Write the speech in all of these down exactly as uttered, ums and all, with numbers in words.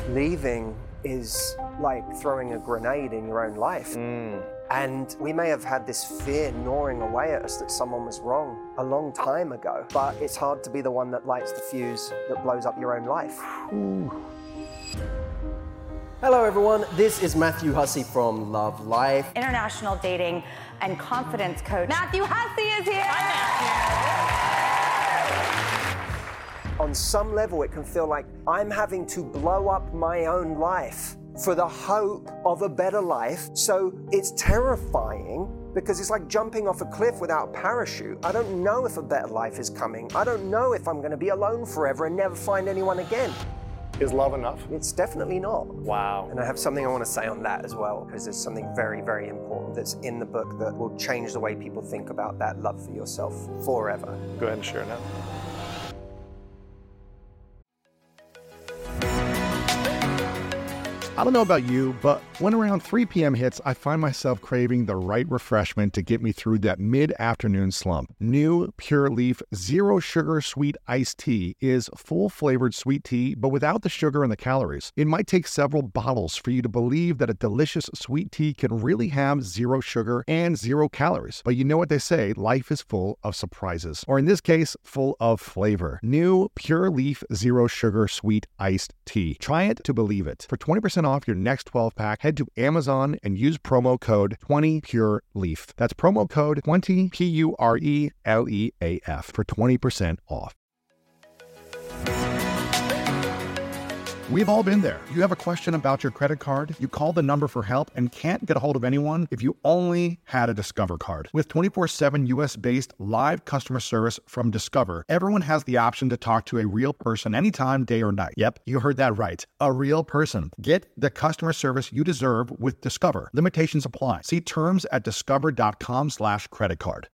Leaving is like throwing a grenade in your own life. Mm. And we may have had this fear gnawing away at us that someone was wrong a long time ago, but it's hard to be the one that lights the fuse that blows up your own life. Ooh. Hello everyone, this is Matthew Hussey from Love Life. International dating and confidence coach. Matthew Hussey is here! Hi, Matthew. On some level, it can feel like I'm having to blow up my own life for the hope of a better life. So it's terrifying because it's like jumping off a cliff without a parachute. I don't know if a better life is coming. I don't know if I'm gonna be alone forever and never find anyone again. Is love enough? It's definitely not. Wow. And I have something I want to say on that as well, because there's something very, very important that's in the book that will change the way people think about that love for yourself forever. Go ahead and share it now. I don't know about you, but when around three p.m. hits, I find myself craving the right refreshment to get me through that mid-afternoon slump. New Pure Leaf Zero Sugar Sweet Iced Tea is full-flavored sweet tea, but without the sugar and the calories. It might take several bottles for you to believe that a delicious sweet tea can really have zero sugar and zero calories. But you know what they say, life is full of surprises. Or in this case, full of flavor. New Pure Leaf Zero Sugar Sweet Iced Tea. Try it to believe it. For twenty percent off your next twelve pack, head to Amazon and use promo code twenty pure leaf. That's promo code twenty P U R E L E A F for twenty percent off. We've all been there. You have a question about your credit card, you call the number for help and can't get a hold of anyone if you only had a Discover card. With twenty-four seven U S-based live customer service from Discover, everyone has the option to talk to a real person anytime, day or night. Yep, you heard that right. A real person. Get the customer service you deserve with Discover. Limitations apply. See terms at discover.com slash credit card.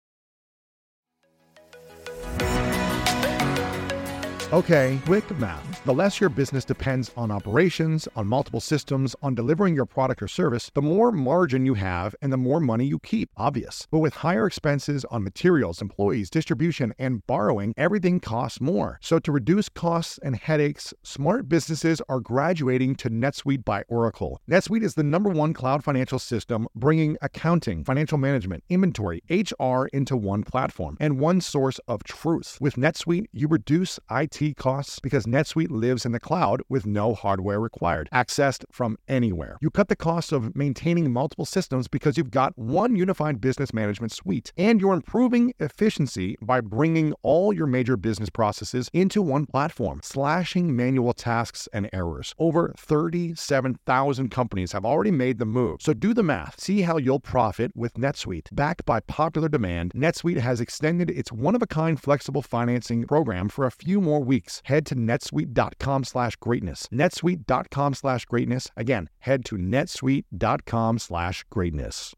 Okay, quick math. The less your business depends on operations, on multiple systems, on delivering your product or service, the more margin you have and the more money you keep. Obvious. But with higher expenses on materials, employees, distribution, and borrowing, everything costs more. So to reduce costs and headaches, smart businesses are graduating to NetSuite by Oracle. NetSuite is the number one cloud financial system, bringing accounting, financial management, inventory, H R into one platform and one source of truth. With NetSuite, you reduce I T costs because NetSuite lives in the cloud with no hardware required, accessed from anywhere. You cut the cost of maintaining multiple systems because you've got one unified business management suite, and you're improving efficiency by bringing all your major business processes into one platform, slashing manual tasks and errors. Over thirty-seven thousand companies have already made the move, so do the math. See how you'll profit with NetSuite. Backed by popular demand, NetSuite has extended its one-of-a-kind flexible financing program for a few more weeks. Head to netsuite.com slash greatness. netsuite.com slash greatness. Again, head to netsuite.com slash greatness.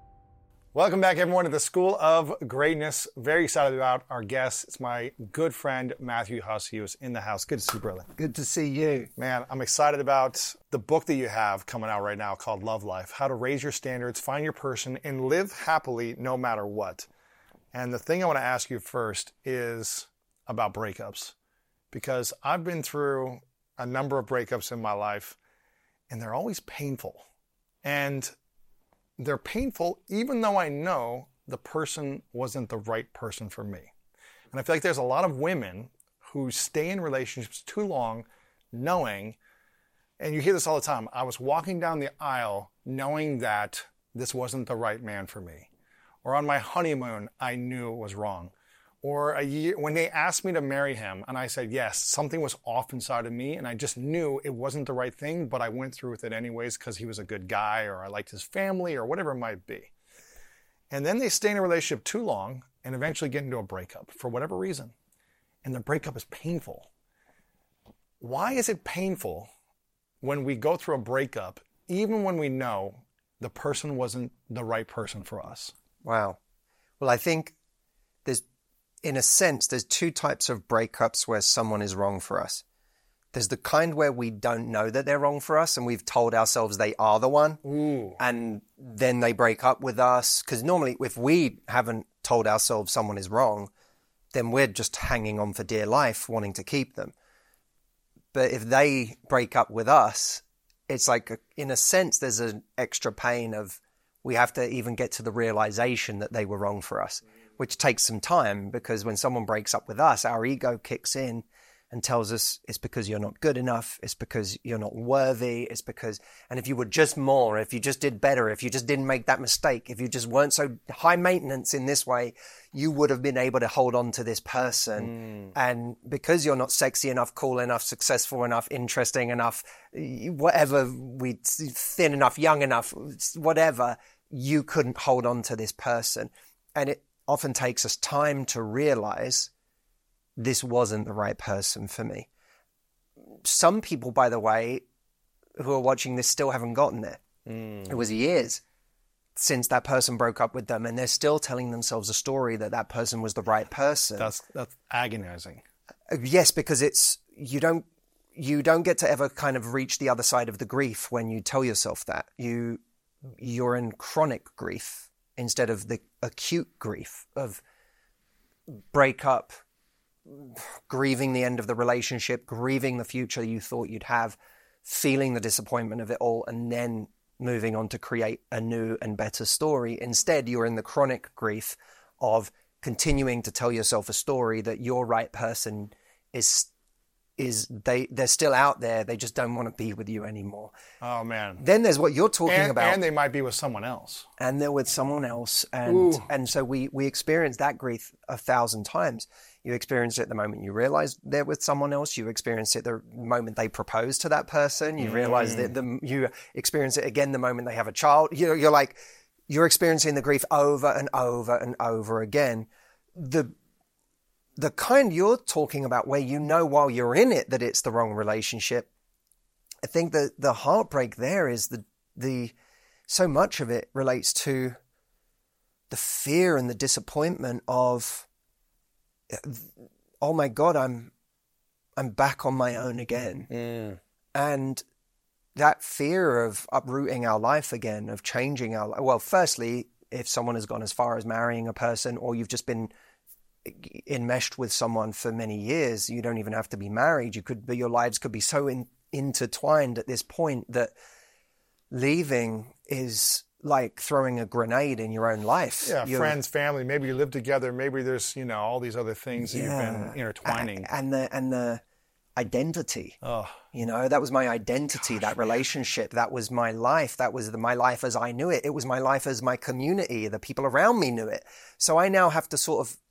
Welcome back, everyone, to the School of Greatness. Very excited about our guest. It's my good friend, Matthew Hussey, who's in the house. Good to see you, brother. Good to see you. Man, I'm excited about the book that you have coming out right now called Love Life, How to Raise Your Standards, Find Your Person, and Live Happily No Matter What. And the thing I want to ask you first is about breakups. Because I've been through a number of breakups in my life, and they're always painful. And they're painful even though I know the person wasn't the right person for me. And I feel like there's a lot of women who stay in relationships too long knowing, and you hear this all the time, I was walking down the aisle knowing that this wasn't the right man for me. Or on my honeymoon, I knew it was wrong. Or a year, when they asked me to marry him and I said yes, something was off inside of me and I just knew it wasn't the right thing, but I went through with it anyways because he was a good guy or I liked his family or whatever it might be. And then they stay in a relationship too long and eventually get into a breakup for whatever reason. And the breakup is painful. Why is it painful when we go through a breakup, even when we know the person wasn't the right person for us? Wow. Well, I think there's in a sense, there's two types of breakups where someone is wrong for us. There's the kind where we don't know that they're wrong for us and we've told ourselves they are the one. Ooh. And then they break up with us. Because normally if we haven't told ourselves someone is wrong, then we're just hanging on for dear life, wanting to keep them. But if they break up with us, it's like, a, in a sense, there's an extra pain of we have to even get to the realization that they were wrong for us, which takes some time, because when someone breaks up with us, our ego kicks in and tells us it's because you're not good enough, it's because you're not worthy, it's because, and if you were just more, if you just did better, if you just didn't make that mistake, if you just weren't so high maintenance in this way, you would have been able to hold on to this person. Mm. And because you're not sexy enough, cool enough, successful enough, interesting enough, whatever, we thin enough, young enough, whatever, you couldn't hold on to this person. And it often takes us time to realize this wasn't the right person for me. Some people, by the way, who are watching this still haven't gotten there. Mm. It was years since that person broke up with them, and they're still telling themselves a story that that person was the right person. That's that's agonizing. Yes, because it's you don't you don't get to ever kind of reach the other side of the grief when you tell yourself that. You you're in chronic grief instead of the acute grief of breakup, grieving the end of the relationship, grieving the future you thought you'd have, feeling the disappointment of it all, and then moving on to create a new and better story. Instead, you're in the chronic grief of continuing to tell yourself a story that your right person is is they they're still out there, they just don't want to be with you anymore. Oh man. Then there's what you're talking and, about. And they might be with someone else. And they're with someone else. And Ooh. and so we we experience that grief a thousand times. You experience it the moment you realize they're with someone else. You experience it the moment they propose to that person. You mm. realize that the, you experience it again the moment they have a child. You're, you're like, you're experiencing the grief over and over and over again. The the kind you're talking about where you know while you're in it that it's the wrong relationship, I think that the heartbreak there is the the so much of it relates to the fear and the disappointment of, oh my God, I'm I'm back on my own again. Mm. And that fear of uprooting our life again, of changing our life. Well, firstly, if someone has gone as far as marrying a person, or you've just been enmeshed with someone for many years, you don't even have to be married. You could be, your lives could be so in, intertwined at this point that leaving is like throwing a grenade in your own life. Yeah, You're, friends, family, maybe you live together, maybe there's, you know, all these other things that yeah, you've been intertwining. And the, and the identity, oh. you know, that was my identity, Gosh, that relationship, man. That was my life. That was the, my life as I knew it. It was my life as my community. The people around me knew it. So I now have to sort of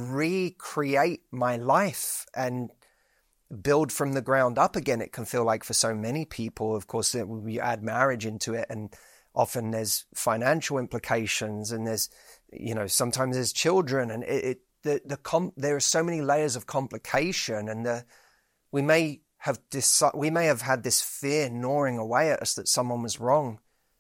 recreate my life and build from the ground up again. It can feel like for so many people, of course, we add marriage into it, and often there's financial implications, and there's, you know, sometimes there's children, and it, it the the com- there are so many layers of complication, and the we may have this we may have had this fear gnawing away at us that someone was wrong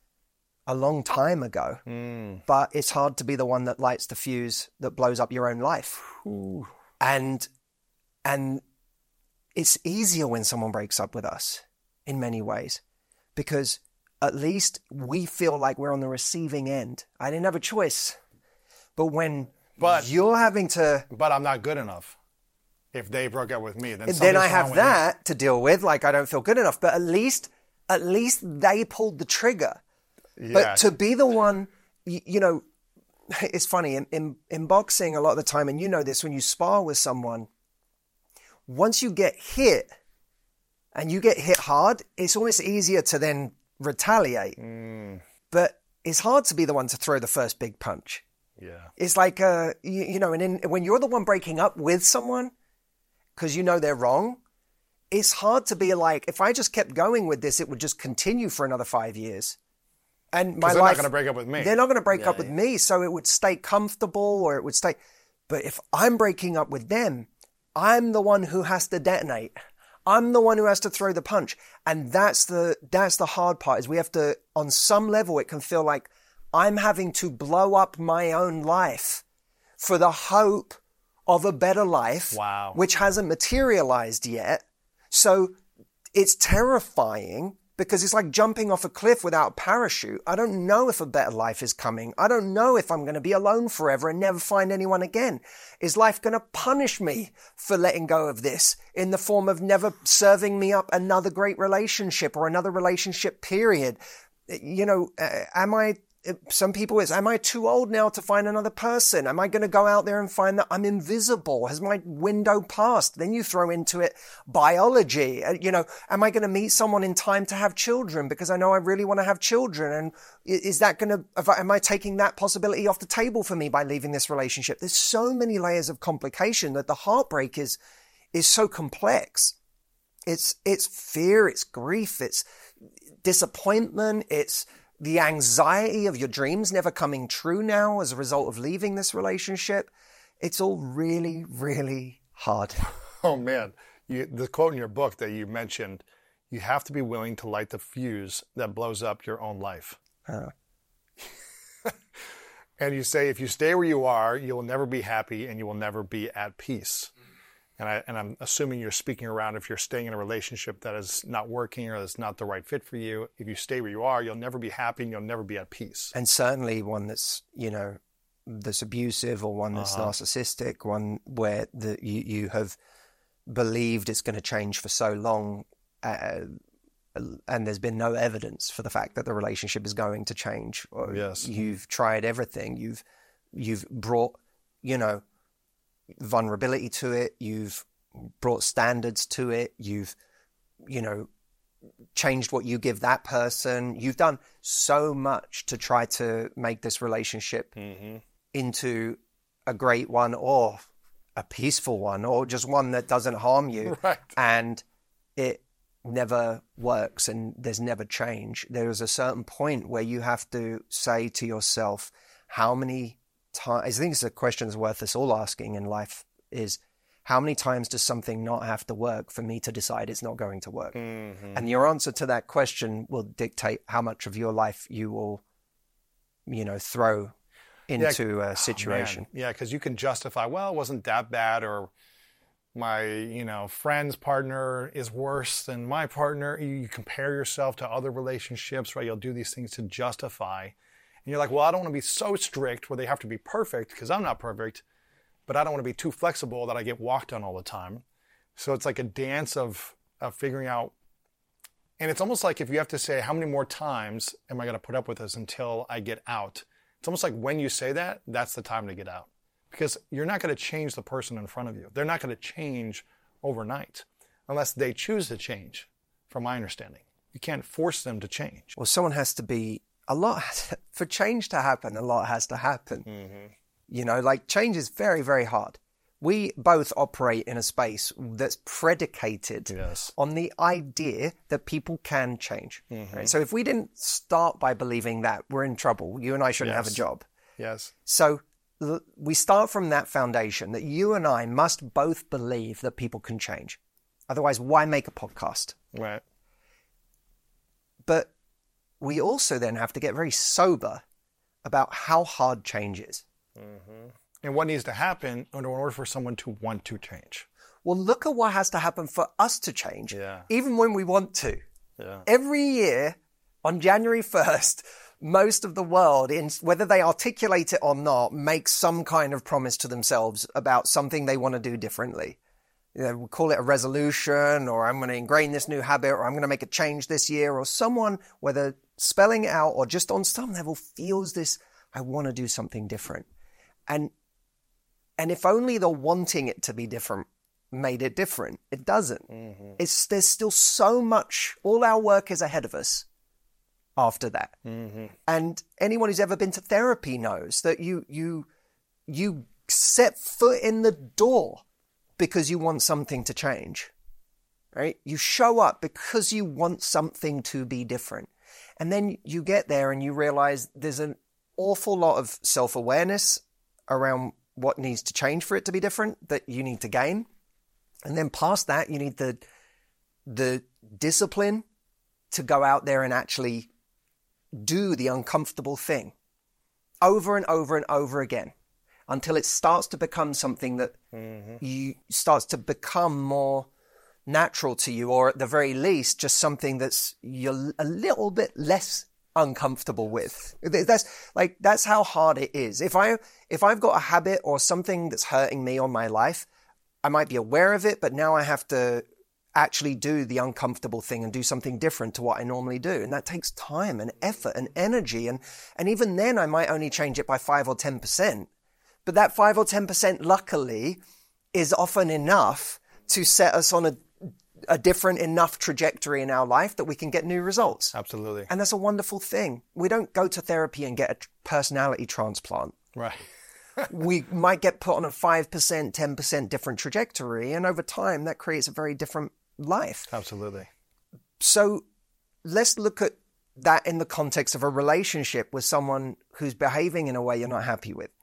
a long time ago, mm. but it's hard to be the one that lights the fuse that blows up your own life. Ooh. And and it's easier when someone breaks up with us in many ways, because at least we feel like we're on the receiving end. I didn't have a choice. But when but, you're having to... But I'm not good enough. If they broke up with me, then then I have that me. to deal with. Like, I don't feel good enough. But at least, at least they pulled the trigger. Yeah. But to be the one, you, you know, it's funny. In, in, in boxing, a lot of the time, and you know this, when you spar with someone, once you get hit, and you get hit hard, it's almost easier to then retaliate. Mm. But it's hard to be the one to throw the first big punch. Yeah. It's like, uh, you, you know, and in, when you're the one breaking up with someone, because you know they're wrong, it's hard to be like, if I just kept going with this, it would just continue for another five years. And my they're life, not going to break up with me. They're not going to break yeah, up with yeah. me, so it would stay comfortable, or it would stay. But if I'm breaking up with them, I'm the one who has to detonate. I'm the one who has to throw the punch. And that's the that's the hard part, is we have to, on some level, it can feel like I'm having to blow up my own life for the hope of a better life, wow. which hasn't materialized yet. So it's terrifying, because it's like jumping off a cliff without a parachute. I don't know if a better life is coming. I don't know if I'm going to be alone forever and never find anyone again. Is life going to punish me for letting go of this in the form of never serving me up another great relationship or another relationship period? You know, uh, am I, some people is, am I too old now to find another person? Am I going to go out there and find that I'm invisible? Has my window passed? Then you throw into it biology. Uh, you know, am I going to meet someone in time to have children because I know I really want to have children? And is that going to, am I taking that possibility off the table for me by leaving this relationship? There's so many layers of complication that the heartbreak is, is so complex. It's, it's fear, it's grief, it's disappointment, it's the anxiety of your dreams never coming true now as a result of leaving this relationship. It's all really, really hard. Oh man, you, the quote in your book that you mentioned, you have to be willing to light the fuse that blows up your own life. Uh. And you say, if you stay where you are, you will never be happy and you will never be at peace. And, I, and I'm assuming you're speaking around if you're staying in a relationship that is not working or that's not the right fit for you. If you stay where you are, you'll never be happy and you'll never be at peace. And certainly one that's, you know, that's abusive or one that's uh-huh. narcissistic, one where the, you, you have believed it's going to change for so long uh, and there's been no evidence for the fact that the relationship is going to change. Or yes. You've tried everything. You've, you've brought, you know, vulnerability to it, you've brought standards to it, you've, you know, changed what you give that person. You've done so much to try to make this relationship mm-hmm. into a great one or a peaceful one or just one that doesn't harm you. Right. And it never works and there's never change. There is a certain point where you have to say to yourself, how many time, I think it's a question that's worth us all asking in life is how many times does something not have to work for me to decide it's not going to work? Mm-hmm. And your answer to that question will dictate how much of your life you will, you know, throw into yeah. a situation. Oh, yeah, because you can justify, well, it wasn't that bad, or my, you know, friend's partner is worse than my partner. You compare yourself to other relationships, right? You'll do these things to justify. And you're like, well, I don't want to be so strict where they have to be perfect because I'm not perfect, but I don't want to be too flexible that I get walked on all the time. So it's like a dance of, of figuring out. And it's almost like if you have to say, how many more times am I going to put up with this until I get out? It's almost like when you say that, that's the time to get out. Because you're not going to change the person in front of you. They're not going to change overnight unless they choose to change, from my understanding. You can't force them to change. Well, someone has to be A lot, for change to happen, a lot has to happen. Mm-hmm. You know, like change is very, very hard. We both operate in a space that's predicated yes. on the idea that people can change. Mm-hmm. Right? So if we didn't start by believing that, we're in trouble. You and I shouldn't yes. have a job. Yes. So l- we start from that foundation that you and I must both believe that people can change. Otherwise, why make a podcast? Right. But we also then have to get very sober about how hard change is. Mm-hmm. And what needs to happen in order for someone to want to change. Well, look at what has to happen for us to change, yeah. even when we want to. Yeah. Every year on January first, most of the world, in, whether they articulate it or not, makes some kind of promise to themselves about something they want to do differently. You know, we call it a resolution, or I'm going to ingrain this new habit, or I'm going to make a change this year, or someone, whether spelling it out or just on some level, feels this, I want to do something different. And and if only the wanting it to be different made it different, it doesn't. Mm-hmm. It's there's still so much, all our work is ahead of us after that. Mm-hmm. And anyone who's ever been to therapy knows that you you you set foot in the door because you want something to change, right? You show up because you want something to be different. And then you get there and you realize there's an awful lot of self-awareness around what needs to change for it to be different that you need to gain. And then past that, you need the, the discipline to go out there and actually do the uncomfortable thing over and over and over again until it starts to become something that mm-hmm. you starts to become more natural to you, or at the very least, just something that's you're a little bit less uncomfortable with. That's like, that's how hard it is. If I, if I've got a habit or something that's hurting me on my life, I might be aware of it, but now I have to actually do the uncomfortable thing and do something different to what I normally do. And that takes time and effort and energy. And, and even then I might only change it by five or ten percent. But that five or ten percent, luckily, is often enough to set us on a, a different enough trajectory in our life that we can get new results. Absolutely. And that's a wonderful thing. We don't go to therapy and get a personality transplant. Right. We might get put on a five percent, ten percent different trajectory. And over time, that creates a very different life. Absolutely. So let's look at that in the context of a relationship with someone who's behaving in a way you're not happy with.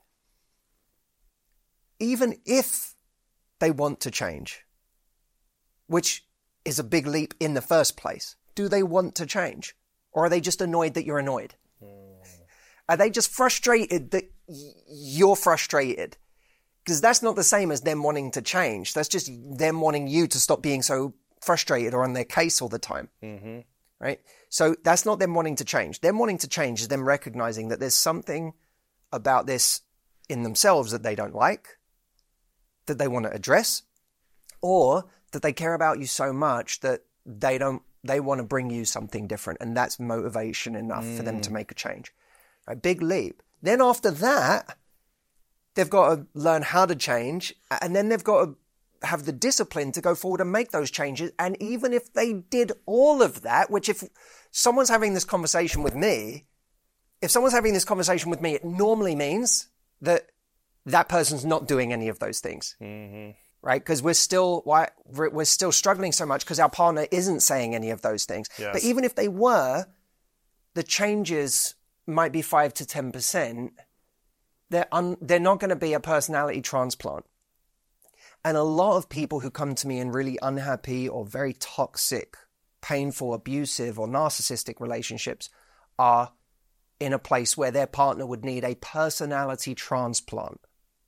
Even if they want to change, which is a big leap in the first place, do they want to change? Or are they just annoyed that you're annoyed? Mm. Are they just frustrated that y- you're frustrated? Because that's not the same as them wanting to change. That's just them wanting you to stop being so frustrated or on their case all the time. Mm-hmm. Right? So that's not them wanting to change. Them wanting to change is them recognizing that there's something about this in themselves that they don't like, that they want to address, or that they care about you so much that they don't, they want to bring you something different. And that's motivation enough mm. for them to make a change. A big leap. Then after that, they've got to learn how to change, and then they've got to have the discipline to go forward and make those changes. And even if they did all of that, which if someone's having this conversation with me, if someone's having this conversation with me, it normally means that that person's not doing any of those things, mm-hmm. right? Because we're still why we're still struggling so much because our partner isn't saying any of those things. Yes. But even if they were, the changes might be five to ten percent. They're un, they're not going to be a personality transplant. And a lot of people who come to me in really unhappy or very toxic, painful, abusive, or narcissistic relationships are in a place where their partner would need a personality transplant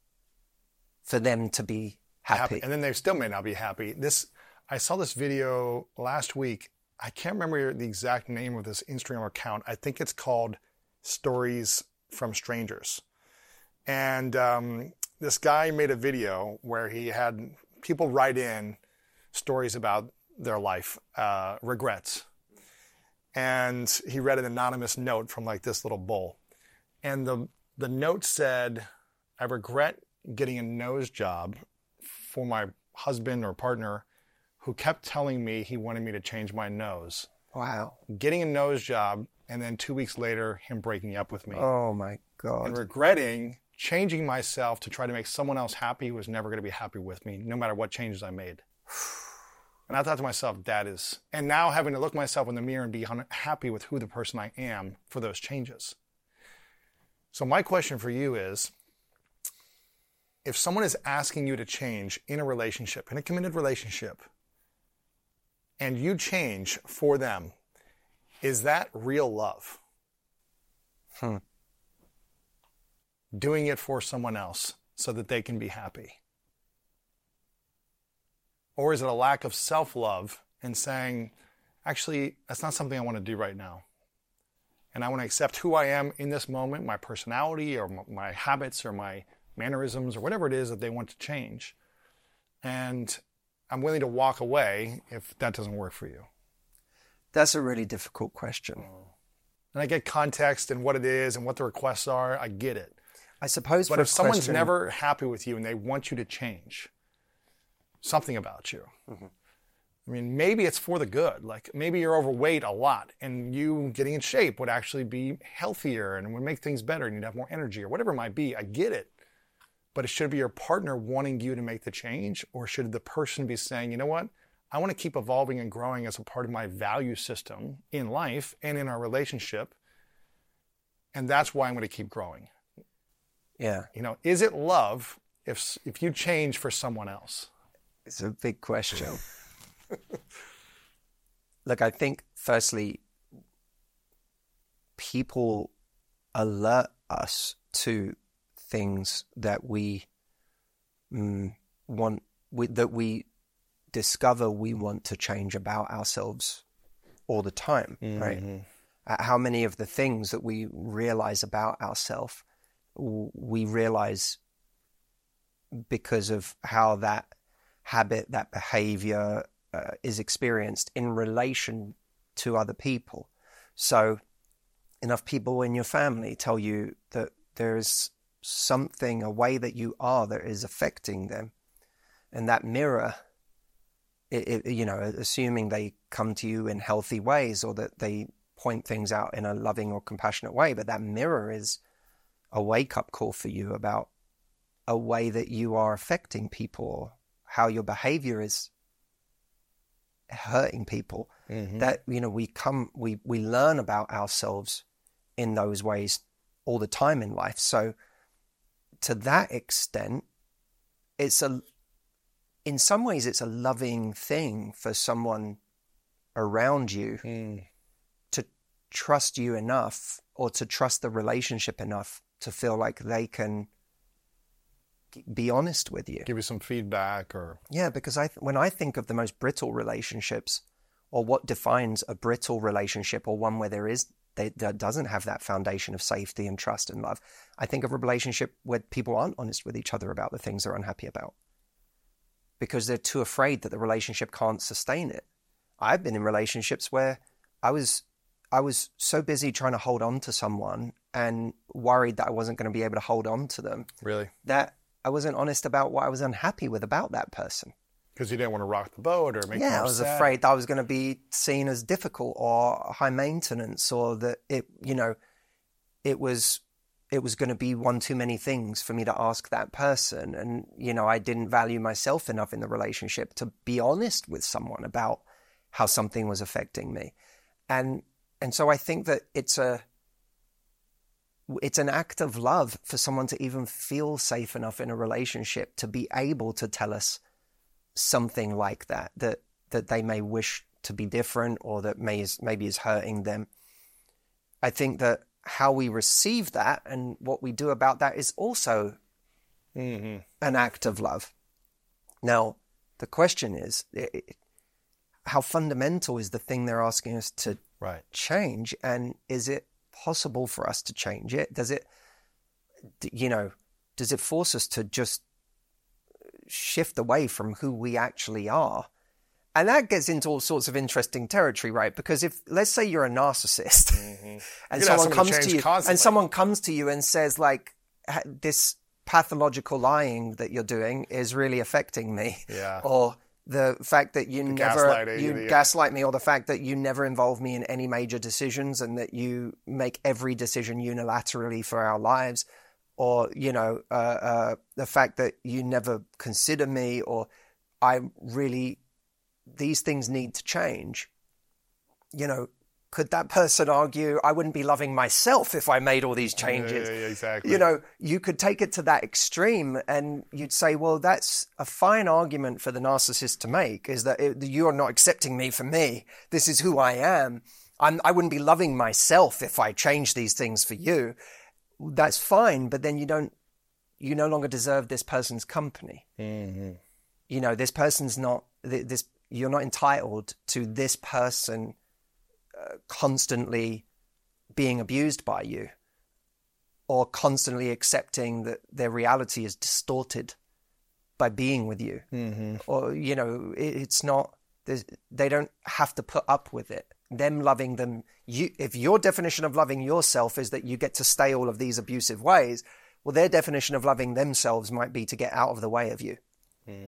for them to be happy. happy. And then they still may not be happy. This, I saw this video last week. I can't remember the exact name of this Instagram account. I think it's called Stories from Strangers. And um, this guy made a video where he had people write in stories about their life, uh, regrets. And he read an anonymous note from like this little bowl. And the the note said, I regret getting a nose job for my husband or partner who kept telling me he wanted me to change my nose. Wow. Getting a nose job, and then two weeks later, him breaking up with me. Oh my God. And regretting changing myself to try to make someone else happy who was never going to be happy with me, no matter what changes I made. And I thought to myself, that is, and now having to look myself in the mirror and be happy with who the person I am for those changes. So my question for you is, if someone is asking you to change in a relationship, in a committed relationship, and you change for them, is that real love? Hmm. Doing it for someone else so that they can be happy? Or is it a lack of self-love and saying, actually, that's not something I want to do right now. And I want to accept who I am in this moment, my personality or my habits or my mannerisms or whatever it is that they want to change. And I'm willing to walk away if that doesn't work for you. That's a really difficult question. And I get context and what it is and what the requests are. I get it. I suppose But for if someone's question... never happy with you and they want you to change something about you, mm-hmm. I mean, maybe it's for the good. Like maybe you're overweight a lot and you getting in shape would actually be healthier and would make things better and you'd have more energy or whatever it might be. I get it. But it should be your partner wanting you to make the change, or should the person be saying, you know what? I want to keep evolving and growing as a part of my value system in life and in our relationship. And that's why I'm going to keep growing. Yeah. You know, is it love if if you change for someone else? It's a big question. Look, I think firstly, people alert us to things that we mm, want, we, that we discover we want to change about ourselves all the time, mm-hmm. right? Uh, how many of the things that we realize about ourselves, we realize because of how that habit, that behavior uh, is experienced in relation to other people. So enough people in your family tell you that there's something, a way that you are that is affecting them. And that mirror, it, it, you know, assuming they come to you in healthy ways or that they point things out in a loving or compassionate way, but that mirror is a wake-up call for you about a way that you are affecting people, or how your behavior is hurting people. Mm-hmm. That, you know, we come, we, we learn about ourselves in those ways all the time in life. So to that extent, it's a, in some ways, it's a loving thing for someone around you mm. to trust you enough, or to trust the relationship enough to feel like they can be honest with you. Give you some feedback or... Yeah, because I when I think of the most brittle relationships, or what defines a brittle relationship, or one where there is they, that doesn't have that foundation of safety and trust and love, I think of a relationship where people aren't honest with each other about the things they're unhappy about, because they're too afraid that the relationship can't sustain it. I've been in relationships where I was I was so busy trying to hold on to someone and worried that I wasn't going to be able to hold on to them. Really? That I wasn't honest about what I was unhappy with about that person. Because you didn't want to rock the boat or make them upset. Yeah, I was afraid that I was going to be seen as difficult or high maintenance, or that it, you know, it was it was going to be one too many things for me to ask that person. And, you know, I didn't value myself enough in the relationship to be honest with someone about how something was affecting me. And and so I think that it's a it's an act of love for someone to even feel safe enough in a relationship to be able to tell us something like that, that that they may wish to be different, or that may is, maybe is hurting them. I think that how we receive that and what we do about that is also mm-hmm. an act of love. Now, the question is, it, how fundamental is the thing they're asking us to right. change, and is it possible for us to change it? Does it, you know, does it force us to just shift away from who we actually are? And that gets into all sorts of interesting territory, right? Because if, let's say you're a narcissist mm-hmm. and someone comes to you constantly. and someone comes to you and says, like, this pathological lying that you're doing is really affecting me. Yeah. Or the fact that you the never, you the, gaslight me, or the fact that you never involve me in any major decisions, and that you make every decision unilaterally for our lives. Or, you know, uh, uh, the fact that you never consider me, or I really... these things need to change. You know, could that person argue, I wouldn't be loving myself if I made all these changes? Yeah, yeah, exactly. You know, you could take it to that extreme, and you'd say, well, that's a fine argument for the narcissist to make, is that it, you're not accepting me for me. This is who I am. I'm, I wouldn't be loving myself if I changed these things for you. That's fine, but then you don't, you no longer deserve this person's company. Mm-hmm. You know, this person's not, this, you're not entitled to this person uh, constantly being abused by you, or constantly accepting that their reality is distorted by being with you. Mm-hmm. Or, you know, it, it's not, they don't have to put up with it. Them loving them, you, if your definition of loving yourself is that you get to stay all of these abusive ways, well, their definition of loving themselves might be to get out of the way of you. Mm.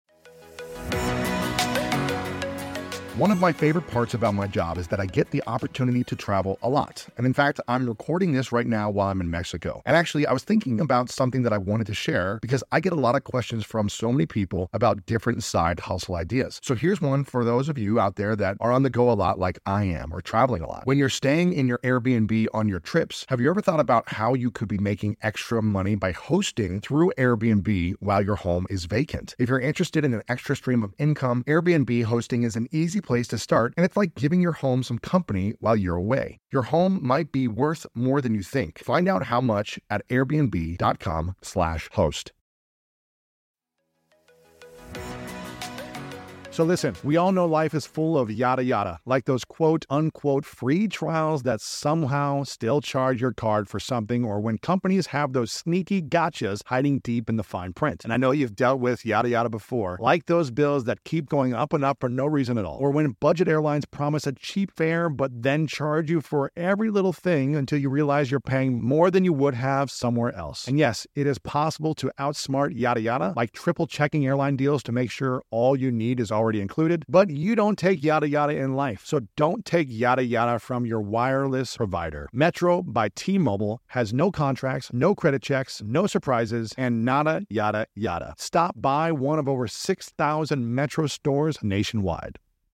One of my favorite parts about my job is that I get the opportunity to travel a lot. And in fact, I'm recording this right now while I'm in Mexico. And actually, I was thinking about something that I wanted to share, because I get a lot of questions from so many people about different side hustle ideas. So here's one for those of you out there that are on the go a lot like I am, or traveling a lot. When you're staying in your Airbnb on your trips, have you ever thought about how you could be making extra money by hosting through Airbnb while your home is vacant? If you're interested in an extra stream of income, Airbnb hosting is an easy place to start, and it's like giving your home some company while you're away. Your home might be worth more than you think. Find out how much at airbnb.com slash host. So listen, we all know life is full of yada yada, like those quote unquote free trials that somehow still charge your card for something, or when companies have those sneaky gotchas hiding deep in the fine print. And I know you've dealt with yada yada before, like those bills that keep going up and up for no reason at all, or when budget airlines promise a cheap fare but then charge you for every little thing until you realize you're paying more than you would have somewhere else. And yes, it is possible to outsmart yada yada, like triple checking airline deals to make sure all you need is already included, but you don't take yada yada in life. So don't take yada yada from your wireless provider. Metro by T-Mobile has no contracts, no credit checks, no surprises, and nada yada yada. Stop by one of over six thousand Metro stores nationwide.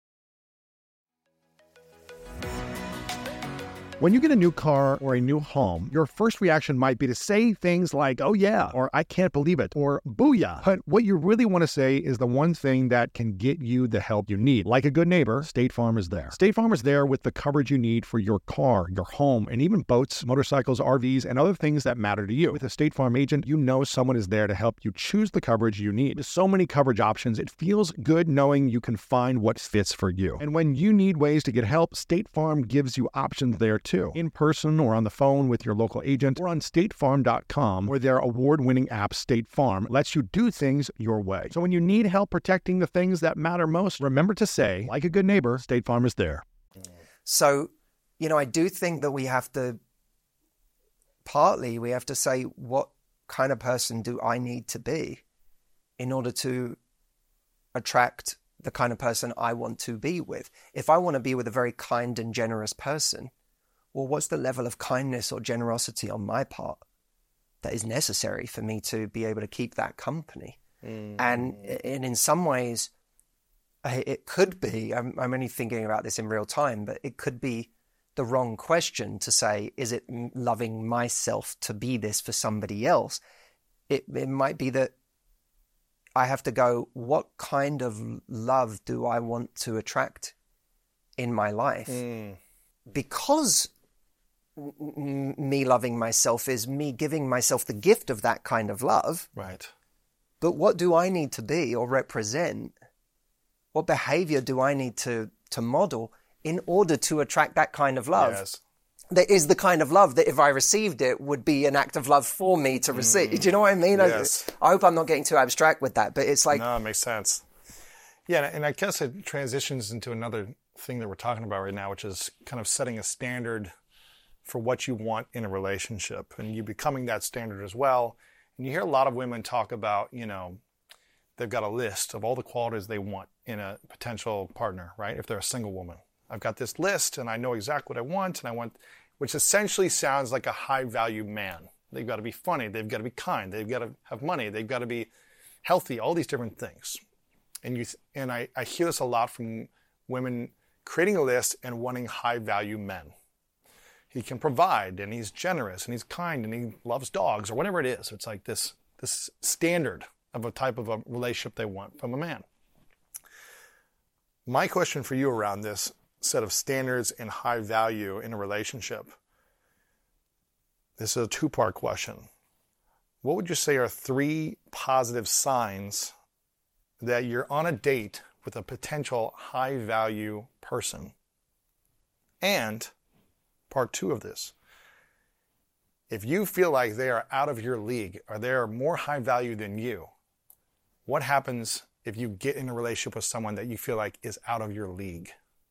When you get a new car or a new home, your first reaction might be to say things like, oh yeah, or I can't believe it, or booyah. But what you really want to say is the one thing that can get you the help you need. Like a good neighbor, State Farm is there. State Farm is there with the coverage you need for your car, your home, and even boats, motorcycles, R Vs, and other things that matter to you. With a State Farm agent, you know someone is there to help you choose the coverage you need. With so many coverage options, it feels good knowing you can find what fits for you. And when you need ways to get help, State Farm gives you options there too, in person or on the phone with your local agent, or on state farm dot com, where their award-winning app State Farm lets you do things your way. So when you need help protecting the things that matter most, remember to say, like a good neighbor, State Farm is there. So, you know, I do think that we have to, partly we have to say, what kind of person do I need to be in order to attract the kind of person I want to be with? If I want to be with a very kind and generous person, well, what's the level of kindness or generosity on my part that is necessary for me to be able to keep that company? Mm. And, and in some ways, it could be, I'm, I'm only thinking about this in real time, but it could be the wrong question to say, is it loving myself to be this for somebody else? It, it might be that I have to go, what kind of love do I want to attract in my life? Mm. Because me loving myself is me giving myself the gift of that kind of love. Right. But what do I need to be or represent? What behavior do I need to, to model in order to attract that kind of love? Yes. That is the kind of love that if I received it would be an act of love for me to receive. Mm. Do you know what I mean? Yes. I, I hope I'm not getting too abstract with that, but it's like... No, it makes sense. Yeah, and I guess it transitions into another thing that we're talking about right now, which is kind of setting a standard for what you want in a relationship, and you becoming that standard as well. And you hear a lot of women talk about, you know, they've got a list of all the qualities they want in a potential partner, right? If they're a single woman, I've got this list and I know exactly what I want, and I want, which essentially sounds like a high value man. They've got to be funny. They've got to be kind. They've got to have money. They've got to be healthy, all these different things. And you, and I, I hear this a lot from women creating a list and wanting high value men. He can provide, and he's generous, and he's kind, and he loves dogs, or whatever it is. It's like this, this standard of a type of a relationship they want from a man. My question for you around this set of standards and high value in a relationship, this is a two-part question. What would you say are three positive signs that you're on a date with a potential high value person? And part two of this, if you feel like they are out of your league or they are more high value than you, what happens if you get in a relationship with someone that you feel like is out of your league?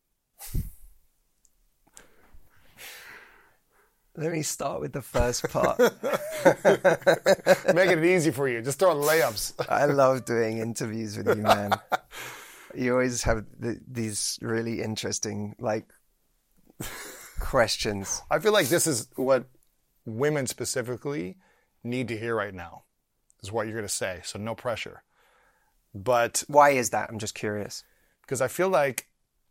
Let me start with the first part. Making it easy for you. Just throwing layups. I love doing interviews with you, man. You always have th- these really interesting, like, questions. I feel like this is what women specifically need to hear right now, is what you're going to say. So no pressure. But why is that? I'm just curious. Because I feel like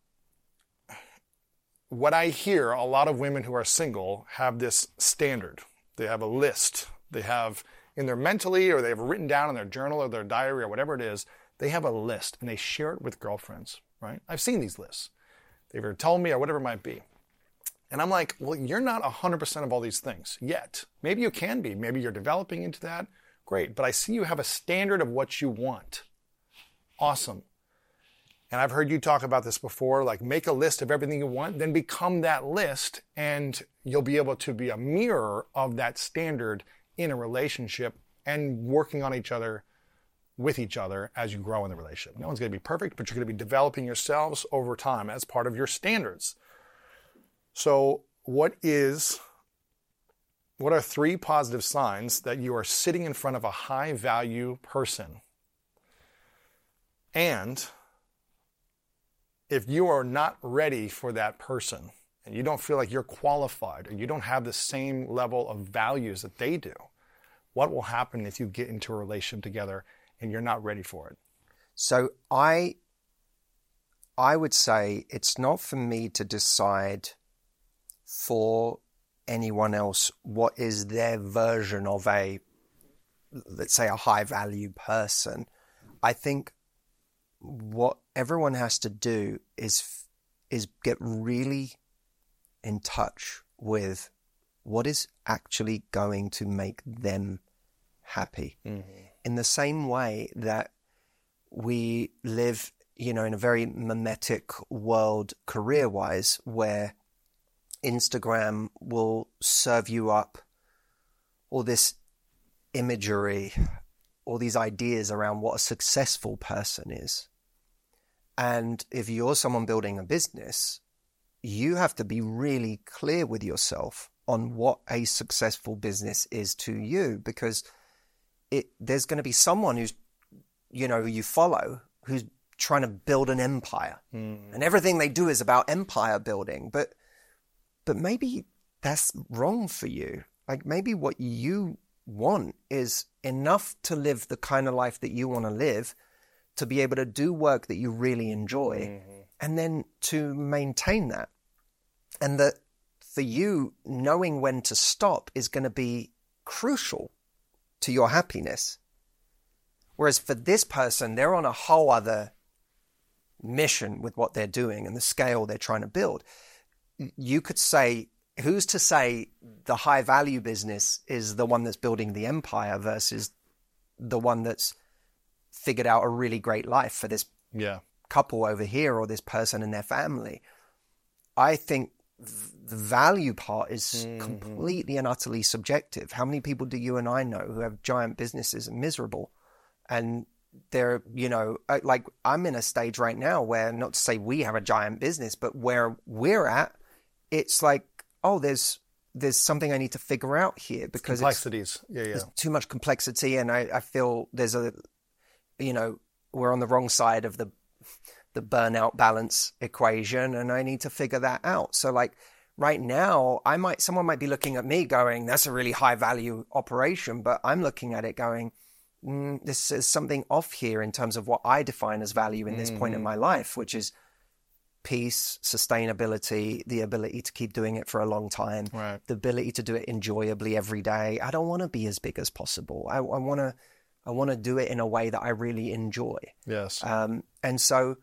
what I hear, a lot of women who are single have this standard. They have a list. They have in their mentally, or they have written down in their journal or their diary or whatever it is, they have a list and they share it with girlfriends, right? I've seen these lists. They've either told me or whatever it might be. And I'm like, well, you're not one hundred percent of all these things yet. Maybe you can be. Maybe you're developing into that. Great. But I see you have a standard of what you want. Awesome. And I've heard you talk about this before, like make a list of everything you want, then become that list, and you'll be able to be a mirror of that standard in a relationship and working on each other, with each other as you grow in the relationship. No one's going to be perfect, but you're going to be developing yourselves over time as part of your standards. So what is, what are three positive signs that you are sitting in front of a high value person? And if you are not ready for that person and you don't feel like you're qualified or you don't have the same level of values that they do, what will happen if you get into a relationship together and you're not ready for it? So I, I would say it's not for me to decide for anyone else what is their version of a, let's say, a high value person. I think what everyone has to do is is get really in touch with what is actually going to make them happy. Mm-hmm. In the same way that we live, you know, in a very mimetic world career-wise, where Instagram will serve you up all this imagery, all these ideas around what a successful person is. And if you're someone building a business, you have to be really clear with yourself on what a successful business is to you, because it, there's going to be someone who's, you know, who you follow, who's trying to build an empire. Mm. And everything they do is about empire building. But, but maybe that's wrong for you. Like maybe what you want is enough to live the kind of life that you want to live, to be able to do work that you really enjoy, mm-hmm. and then to maintain that. And that for you, knowing when to stop is going to be crucial to your happiness. Whereas for this person, they're on a whole other mission with what they're doing and the scale they're trying to build. You could say, who's to say the high value business is the one that's building the empire versus the one that's figured out a really great life for this yeah. couple over here or this person and their family? I think the value part is mm-hmm. completely and utterly subjective. How many people do you and I know who have giant businesses and miserable? And they're, you know, like I'm in a stage right now where, not to say we have a giant business, but where we're at, it's like, oh, there's there's something I need to figure out here because complexities. It's, yeah, yeah. There's too much complexity, and I, I feel there's a, you know, we're on the wrong side of the the burnout balance equation, and I need to figure that out. So like right now, I might someone might be looking at me going, that's a really high value operation, but I'm looking at it going, mm, this is something off here in terms of what I define as value in this mm-hmm. point in my life, which is peace, sustainability, the ability to keep doing it for a long time, right. the ability to do it enjoyably every day. I don't want to be as big as possible. I, I want to I want to do it in a way that I really enjoy. Yes. Um, and so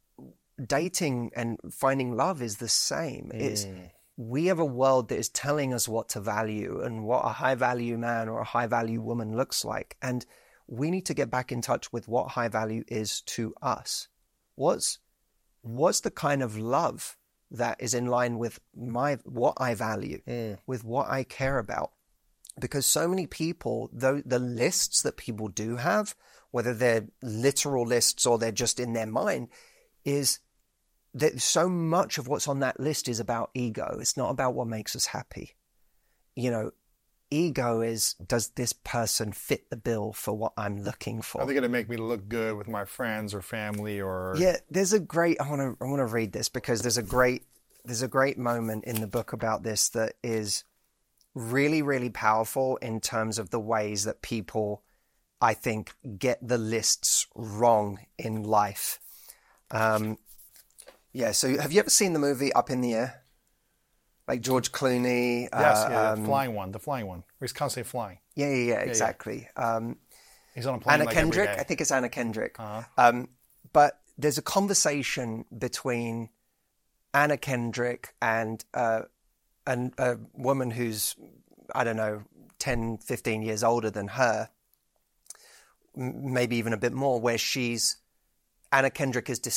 dating and finding love is the same. Mm. It's, we have a world that is telling us what to value and what a high value man or a high value woman looks like. And we need to get back in touch with what high value is to us. What's, what's the kind of love that is in line with my, what I value, mm. with what I care about? Because so many people, the, the lists that people do have, whether they're literal lists or they're just in their mind, is that so much of what's on that list is about ego. It's not about what makes us happy. You know, ego is, does this person fit the bill for what I'm looking for? Are they going to make me look good with my friends or family or? Yeah, there's a great, I want to, I want to read this because there's a great, there's a great moment in the book about this that is really, really powerful in terms of the ways that people, I think, get the lists wrong in life. Um, yeah, so have you ever seen the movie Up in the Air? Like George Clooney? Yes, uh, yeah, um, the flying one, the flying one. Where he's constantly flying. Yeah, yeah, yeah, exactly. Yeah, yeah. Um, he's on a plane Anna like Kendrick, every day. I think it's Anna Kendrick. Uh-huh. Um, but there's a conversation between Anna Kendrick and uh, an, a woman who's, I don't know, ten, fifteen years older than her, maybe even a bit more, where she's, Anna Kendrick is dis-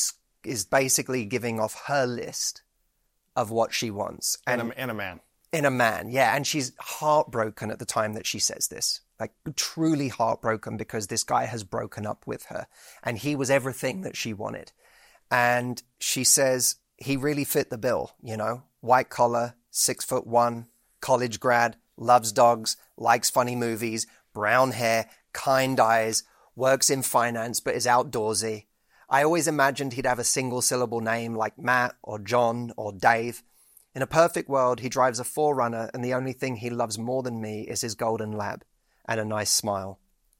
is basically giving off her list of what she wants. And, and, a, and a man. In a man, yeah. And she's heartbroken at the time that she says this. Like, truly heartbroken because this guy has broken up with her. And he was everything that she wanted. And she says he really fit the bill, you know. White collar, six foot one, college grad, loves dogs, likes funny movies, brown hair, kind eyes, works in finance but is outdoorsy. I always imagined he'd have a single syllable name like Matt or John or Dave. In a perfect world, he drives a four runner and the only thing he loves more than me is his golden lab and a nice smile.